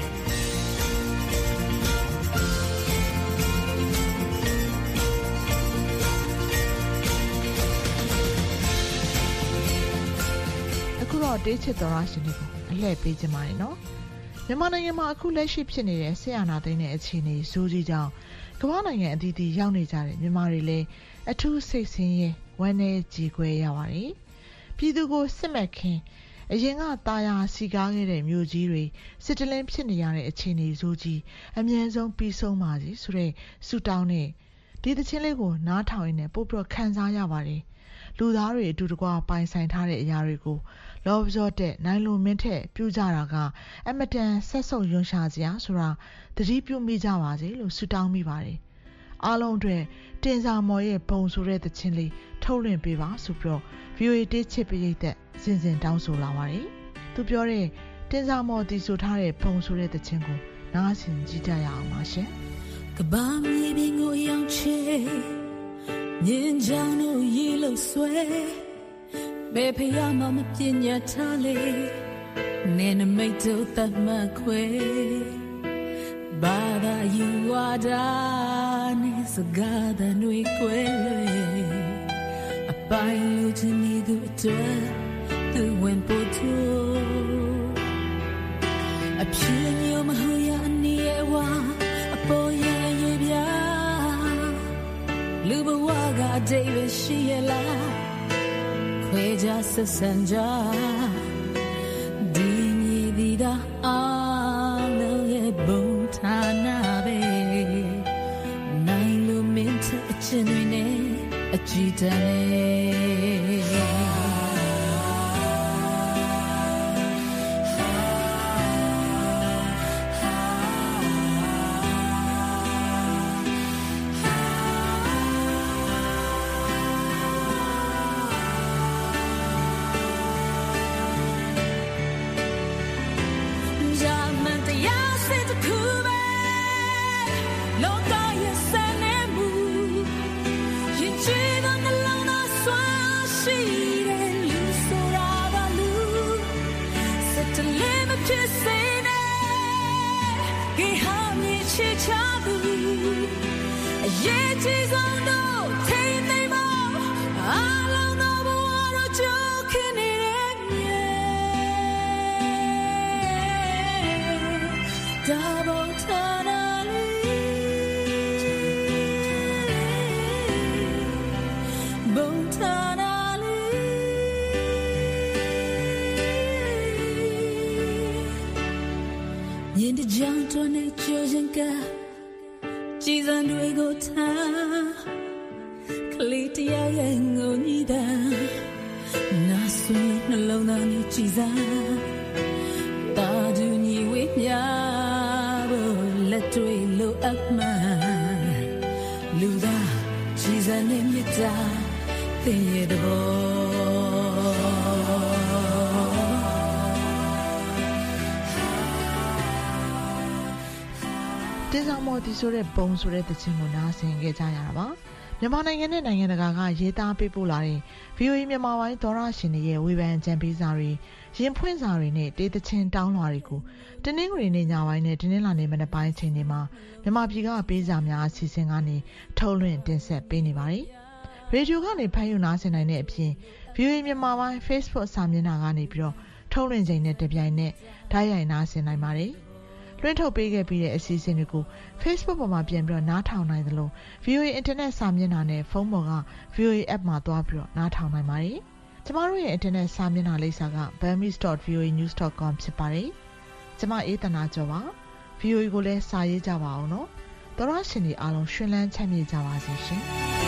တေးချစ်သောရရှင်တွေကိုအလှည့်ပေးကြပါမယ်နော်မြန်မာနိုင်ငံမှာအခုလက်ရှိဖြစ်နေတဲ့ဆရာနာသိန်းတဲ့အခြေအနေဇိုးကြီးကြောင့်ကမ္ဘာနိုင်ငံအသီးသီးရောက်နေကြတဲ့မြန်မာတွေလည်းအထူးစိတ်ဆင်းရဲဝမ်းနည်းကြေကွဲရပါတယ်ပြည်သူကိုစစ်မှတ်ခင်အရင်ကတာယာစီကားခဲ့တဲ့မြို့ကြီးတွေစစ်တလင်းဖြစ်နေရတဲ့အခြေအနေဇိုးကြီးအမြန်ဆုံးပြီးဆုံးပါစေဆိုတဲ့ဆုတောင်းနဲ့ဒီသချင်းလေးကိုနားထောင်ရင်းနဲ့ပို့ပြီးခံစားရပါတယ်လူသားတွေအတူတကွပိုင်ဆိုင်ထားတဲ့အရာတွေကိုလောဘကြော့တဲ့နိုင်လွန်မင်းထက်ပြုကြတာကအမတန်ဆက်ဆုပ်ယွန်းရှာစရာဆိုတာသတိပြုမိကြပါစေလို့ဆုတောင်းမိပါတယ်အားလုံးအတွက်တင်စာမော်ရဲ့ဘုံဆိုတဲ့သချင်းလေးထုတ်လွှင့်ပေးပါဆိုပြီးတော့ ဗီအိုအေ တေးချစ်ပရိသတ်စဉ်စဉ်တောင်းဆိုလာပါတယ်သူပြောတဲ့တင်စာမော်တီဆိုထားတဲ့ဘုံဆိုတဲ့သချင်းကိုနားဆင်ကြည့်ကြရအောင်ပါရှင်ကဘာမြေပြင်ကိုရောက်ချေမြင်းချောင်းတို့ရေလို့ဆွဲမေဖျားမမပညာထားလေနေနမိတ်တို့တတ်မှခွေဘာသာယူဝါဒနဲ့စကားတဲ့နှွေကွဲလွယ်အပိုင်လူချင်းနေသူအတွက်သူဝင်ပို့သူအဖြူမျိုးမဟူရအနေဝါအပေါ်ရရပြလူဘဝကအတိတ်ပဲရှိရလားခွေကြဆက်ဆံကြဒီမြေဒီတာအားလုံးရဲ့ဘုံဌာနပဲနိုင်လို့မင်းတဲ့အချင်းတွေနဲ့အကြည့်တန်းရင်တကြောင်တွန်းနေကြိုးရင်ကကြည်စံတွေကိုထားကလေးတယောက်ရဲ့ငုံညီတာနာဆွေနှလုံးသားနဲ့ကြည်စံတာဒူညီဝေးမြဖို့လက်တွေလိုအပ်မှလူသားကြည်စံနဲ့မြတ်တာသင်ရဲ့တဘောတင်ဆောင်မော်တီဆိုတဲ့ပုံဆိုတဲ့သချင်းကိုနားဆင်ခဲ့ကြရတာပါမြန်မာနိုင်ငံနဲ့နိုင်ငံတကာကရေးသားပေးပို့လာတဲ့ ဗီအိုအေ မြန်မာပိုင်းသောရရှင်တွေရဲ့ဝေဖန်ကြံပေးစာတွေရင်ဖွင့်စာတွေနဲ့တေးသချင်းတောင်းလွှာတွေကိုတနင်္ဂနွေနေ့ညပိုင်းနဲ့တနင်္လာနေ့မနက်ပိုင်းချိန်တွေမှာမြန်မာပြည်ကပေးစာများအစီအစဉ်ကနေထုတ်လွှင့်တင်ဆက်ပေးနေပါတယ်ရေဒီယိုကနေဖမ်းယူနားဆင်နိုင်တဲ့အပြင် ဗီအိုအေ မြန်မာပိုင်း Facebook စာမျက်နှာကနေပြီးတော့ထုတ်လွှင့်ချိန်နဲ့တပြိုင်နက်ဓာတ်ရိုက်နားဆင်နိုင်ပါတယ်လွှင့်ထုတ်ပေးခဲ့ပြီးတဲ့အစီအစဉ်တွေကို Facebook ပေါ်မှာပြန်ပြီးတော့နားထောင်နိုင်သလို ဗီအိုအေ Internet စာမျက်နှာနဲ့ဖုန်းပေါ်က ဗီအိုအေ App မှာသွားပြီးတော့နားထောင်နိုင်ပါတယ်။ကျမတို့ရဲ့ Internet စာမျက်နှာလိပ်စာက burmese dot v o a news dot com ဖြစ်ပါတယ်။ကျမအေးသနာကျော်ပါ။ ဗီအိုအေ ကိုလည်းစာရေးကြပါအောင်နော်။သောရရှင်တွေအားလုံးရှင်လန်းချမ်းမြေ့ကြပါစေရှင်။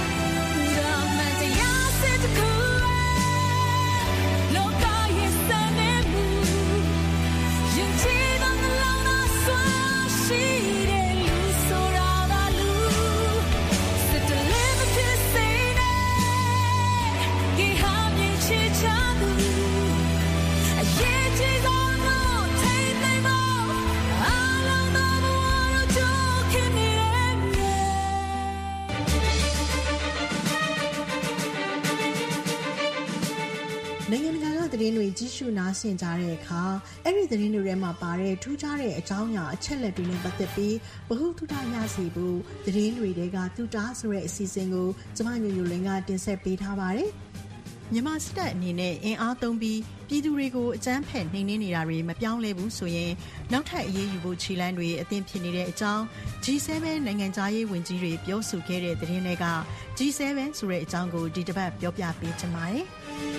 သတင်းတွေကြီးစုနားဆင်ကြတဲ့အခါအဲ့ဒီသတင်းတွေထဲမှာပါတဲ့ထူးခြားတဲ့အကြောင်းအရာအချက်လက်တွေနဲ့ပတ်သက်ပြီးဗဟုသုတရစေဖို့သတင်းတွေတဲကတူတာဆိုတဲ့အစီအစဉ်ကိုကျမညိုညိုလင်းကတင်ဆက်ပေးထားပါတယ်။မြန်မာစစ်တပ်အနေနဲ့အင်အားသုံးပြီးပြည်သူတွေကိုအကြမ်းဖက်နှိမ်နင်းနေတာတွေမပြောင်းလဲဘူးဆိုရင်နောက်ထပ်အရေးယူဖို့ခြေလှမ်းတွေအသင့်ဖြစ်နေတဲ့အကြောင်း ဂျီ seven နိုင်ငံသားရေးဝန်ကြီးတွေပြောဆိုခဲ့တဲ့သတင်းတွေက ဂျီ seven ဆိုတဲ့အကြောင်းကိုဒီတစ်ပတ်ပြောပြပေးချင်ပါတယ်။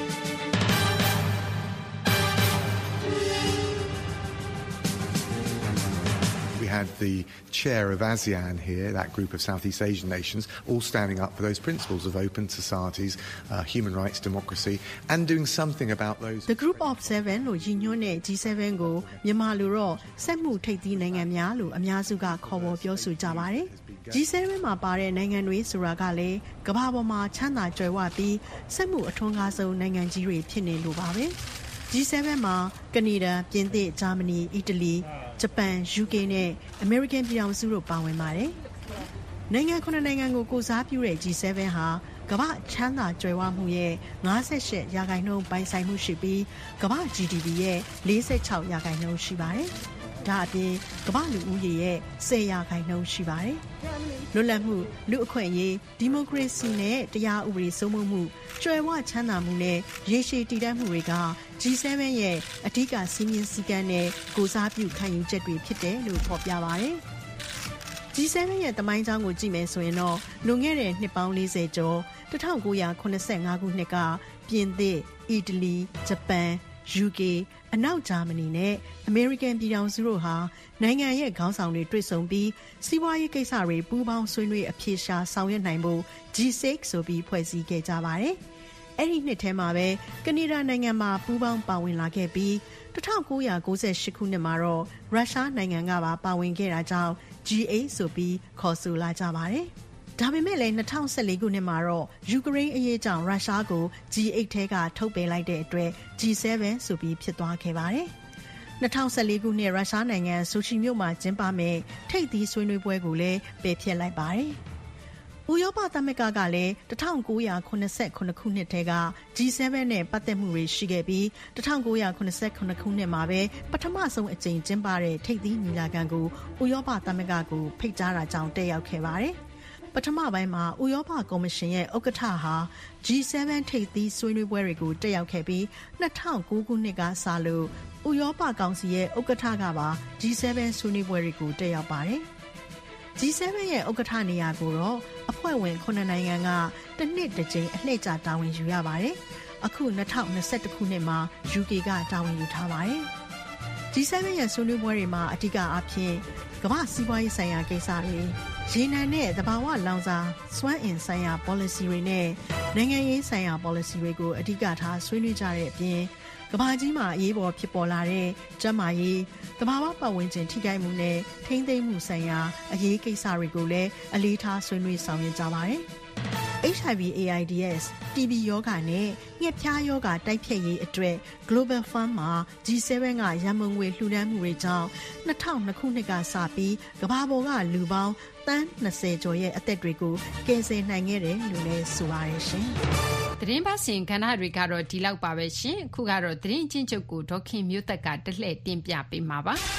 We had the chair of ASEAN here, that group of Southeast Asian nations, all standing up for those principles of open societies, uh, human rights, democracy, and doing something about those. The Group of Seven လို့ရည်ညွှန်းတဲ့ ဂျီ seven ကိုမြန်မာလိုတော့စက်မှုထိပ်သီးနိုင်ငံများလို့အများစုကခေါ်ဝေါ်ပြောဆိုကြပါတယ်။ ဂျီ seven မှာပါတဲ့နိုင်ငံတွေဆိုတာကလည်းကမ္ဘာပေါ်မှာချမ်းသာကြွယ်ဝပြီးစက်မှုအထွန်းကားဆုံးနိုင်ငံကြီးတွေဖြစ်နေလို့ပါပဲ။ ဂျီ seven မှာကနေဒါ၊ပြင်သစ်၊ဂျာမနီ၊အီတလီ၊ဂျပန်၊ယူကေနဲ့အမေရိကန်ပြည်ထောင်စုတို့ပါဝင်ပါတယ်။နိုင်ငံခုနှစ်နိုင်ငံကိုကိုစားပြုတဲ့ ဂျီ seven ဟာကမ္ဘာချမ်းသာကြွယ်ဝမှုရဲ့၅၈ရာခိုင်နှုန်းပိုင်ဆိုင်မှုရှိပြီးကမ္ဘာ ဂျီ ဒီ ပီ ရဲ့၄၆ရာခိုင်နှုန်းရှိပါတယ်။ဒါအပြင်ကမ္ဘာလူဦးရေရဲ့၁၀ရာခိုင်နှုန်းရှိပါတယ်။လွတ်လပ်မှုလူအခွင့်အရေးဒီမိုကရေစီနဲ့တရားဥပဒေစိုးမိုးမှုကြွယ်ဝချမ်းသာမှုနဲ့ရေရှည်တည်တံ့မှုတွေက ဂျီ seven ရဲ့အဓိကစည်းမျဉ်းစည်းကမ်းနဲ့ကိုစားပြုခံယူချက်တွေဖြစ်တယ်လို့ဖော်ပြပါတယ်။ ဂျီ seven ရဲ့သမိုင်းကြောင်းကိုကြည့်မယ်ဆိုရင်တော့လွန်ခဲ့တဲ့နှစ်ပေါင်း၄၀ကျော်၁၉၇၅ခုနှစ်ကပြင်သစ်၊အီတလီ၊ဂျပန်၊ယူကေ၊အနောက်ဂျာမနီနဲ့အမေရိကန်ပြည်ထောင်စုတို့ဟာနိုင်ငံရဲ့ခေါင်းဆောင်တွေတွေ့ဆုံပြီးစီးပွားရေးကိစ္စတွေပူးပေါင်းဆွေးနွေးအဖြေရှာဆောင်ရွက်နိုင်ဖို့ ဂျီ six ဆိုပြီးဖွဲ့စည်းခဲ့ကြပါတယ်။အဲ့ဒီနှစ်ထဲမှာပဲကနေဒါနိုင်ငံမှာပူးပေါင်းပါဝင်လာခဲ့ပြီး၁၉၉၈ခုနှစ်မှာတော့ရုရှားနိုင်ငံကပါပါဝင်ခဲ့တာကြောင့် ဂျီ eight ဆိုပြီးခေါ်ဆိုလာကြပါတယ်။ဒါပေမဲ့လည်း၂၀၁၄ခုနှစ်မှာတော့ယူကရိန်းအရေးကြောင့်ရုရှားကို ဂျီ eight ထဲကထုတ်ပယ်လိုက်တဲ့အတွက် ဂျီ seven ဆိုပြီးဖြစ်သွားခဲ့ပါတယ်။၂၀၁၄ခုနှစ်ရုရှားနိုင်ငံဆိုချီမြို့မှာကျင်းပမဲ့ထိပ်သီးဆွေးနွေးပွဲကိုလည်းပယ်ဖျက်လိုက်ပါတယ်။ဥရောပသမဂ္ဂကလည်း၁၉၇၇ခုနှစ်ထဲက ဂျီ seven နဲ့ပတ်သက်မှုတွေရှိခဲ့ပြီး၁၉၇၇ခုနှစ်မှာပဲပထမဆုံးအကြိမ်ကျင်းပတဲ့ထိပ်သီးညီလာခံကိုဥရောပသမဂ္ဂကိုဖိတ်ကြားတာကြောင့်တက်ရောက်ခဲ့ပါတယ်။ပထမပိုင်းမှာဥရောပကော်မရှင်ရဲ့ဥက္ကဋ္ဌဟာ ဂျီ seven ထိပ်သီးဆွေးနွေးပွဲတွေကိုတက်ရောက်ခဲ့ပြီး၂၀၀၉ခုနှစ်ကစလို့ဥရောပကောင်စီရဲ့ဥက္ကဋ္ဌကပါ ဂျီ seven ဆွေးနွေးပွဲတွေကိုတက်ရောက်ပါတယ်။ ဂျီ seven ရဲ့ဥက္ကဋ္ဌနေရာကိုတော့အဖွဲ့ဝင်ခုနှစ်နိုင်ငံကတစ်နှစ်တစ်ကြိမ်အလှည့်ကျတာဝန်ယူရပါတယ်။အခု၂၀၂၁ခုနှစ်မှာ ယူကေ ကတာဝန်ယူထားပါတယ်။ ဂျီ seven ရဲ့ဆွေးနွေးပွဲတွေမှာအဓိကအဖြစ်ကမ္ဘာစီးပွားရေးဆိုင်ရာကိစ္စတွေရေနံနဲ့သဘာဝလောင်စာစွမ်းအင်ဆိုင်ရာ policy တွေနဲ့နိုင်ငံရေးဆိုင်ရာ policy တွေကိုအဓိကထားဆွေးနွေးကြတဲ့အပြင်ကမ္ဘာကြီးမှာအရေးပေါ်ဖြစ်ပေါ်လာတဲ့ကျန်းမာရေးသဘာဝပတ်ဝန်းကျင်ထိခိုက်မှုနဲ့ထိန်းသိမ်းမှုဆိုင်ရာအရေးကိစ္စတွေကိုလည်းအလေးထားဆွေးနွေးဆောင်ရွက်ကြပါတယ်။ H I V AIDS တီ ဘီ ရောဂါနဲ့ငှက်ဖျားရောဂါတိုက်ဖျက်ရေးအတွက် Global Fund မှာ ဂျီ seven ကရန်ပုံငွေလှူဒါန်းမှုတွေကြောင့်၂၀၀၂ခုနှစ်ကစပြီးကမ္ဘာပေါ်ကလူပေါင်းသန်း၂၀ကျော်ရဲ့အသက်တွေကိုကယ်ဆယ်နိုင်ခဲ့တယ်လို့လည်းဆိုပါတယ်ရှင်။သတင်းပါစင်ကဏ္ဍတွေကတော့ဒီလောက်ပါပဲရှင်။အခုကတော့သတင်းချင်းချုပ်ကိုဒေါခင်မျိုးသက်ကတလှည့်တင်ပြပေးမှာပါ။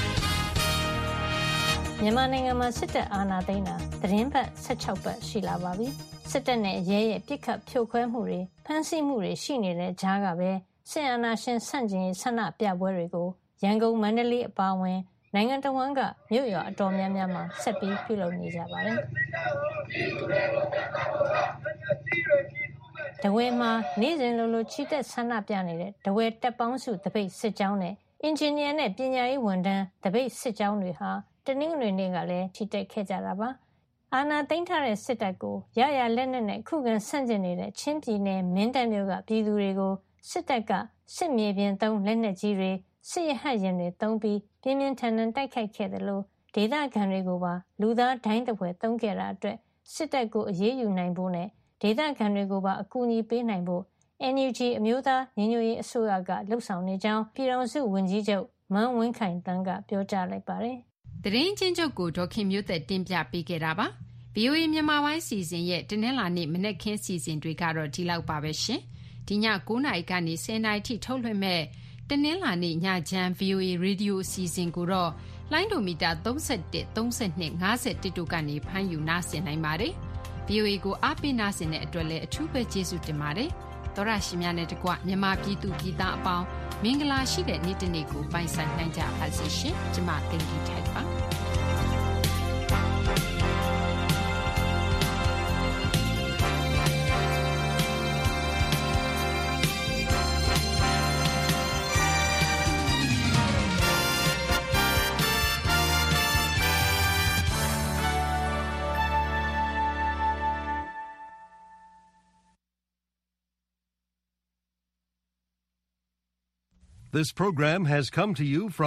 မြန်မာနိုင်ငံမှာစစ်တပ်အာဏာသိမ်းတာသတင်းပတ်၁၆ပတ်ရှိလာပါပြီ။စစ်တပ်နဲ့ရဲရဲ့ပြစ်ခတ်ဖြိုခွဲမှုတွေဖမ်းဆီးမှုတွေရှိနေတဲ့ကြားကပဲစစ်အာဏာရှင်ဆန့်ကျင်ရေးဆန္ဒပြပွဲတွေကိုရန်ကုန်မန္တလေးအပါအဝင်နိုင်ငံတော်ဝန်ကမြို့ရွာအတော်များများမှာဆက်ပြီးပြုလုပ်နေကြပါတယ်။တဝဲမှာနေ့စဉ်လိုလိုချီတက်ဆန္ဒပြနေတဲ့တဝဲတပ်ပေါင်းစုတပိတ်စစ်ကြောင်းနဲ့အင်ဂျင်နီယာနဲ့ပညာရေးဝန်ထမ်းတပိတ်စစ်ကြောင်းတွေဟာတနင်္ဂနွေနေ့ကလည်းချီတက်ခဲ့ကြတာပါ။အာဏာသိမ်းထားတဲ့စစ်တပ်ကိုရရလက်နက်နဲ့ခုခံဆန့်ကျင်နေတဲ့ချင်းပြည်နယ်မင်းတပ်မြို့ကပြည်သူတွေကိုစစ်တပ်ကစစ်မြေပြင်သုံးလက်နက်ကြီးတွေစစ်ရဟတ်ယာဉ်တွေသုံးပြီးပြင်းပြင်းထန်ထန်တိုက်ခိုက်ခဲ့တယ်လို့ဒေသခံတွေကိုပါလူသားဒိုင်းတပွဲသုံးခဲ့တာအတွက်စစ်တပ်ကိုအရေးယူနိုင်ဖို့နဲ့ဒေသခံတွေကိုပါအကူအညီပေးနိုင်ဖို့ အန် ယူ ဂျီ အမျိုးသားညီညွတ်ရေးအစိုးရကလှုပ်ဆောင်နေကြောင်းပြည်ထောင်စုဝန်ကြီးချုပ်မန်းဝင်းခိုင်တန်းကပြောကြားလိုက်ပါတယ်။သတင်းချင်းချုပ်ကိုဒေါခင်မျိုးသက်တင်ပြပေးခဲ့တာပါ။ ဗီအိုအေမြန်မာပိုင်းစီစဉ်ရဲ့တနင်္လာနေ့မနက်ခင်းစီစဉ်တွေကတော့ဒီလောက်ပါပဲရှင်။ဒီည၉နာရီကနေ၁၀နာရီထိထုတ်လွှင့်မဲ့တနင်္လာနေ့ညချမ်း ဗီအိုအေရေဒီယိုအစီအစဉ်ကိုတော့လိုင်းဒိုမီတာ၃၁၊၃၂၊၅၁တို့ကနေဖမ်းယူနားဆင်နိုင်ပါတယ်။ ဗီအိုအေကိုအားပေးနားဆင်တဲ့အတွက်လည်းအထူးပဲကျေးဇူးတင်ပါတယ်။သောရရှိများနဲ့တကွမြန်မာပြည်သူပြည်သားအပေါင်းမင်္ဂလာရှိတဲ့နေ့တစ်နေ့ကိုပိုင်ဆိုင်နိုင်ကြပါစေရှင်ကျမတင်ကြီးထိုက်ပါ This program has come to you from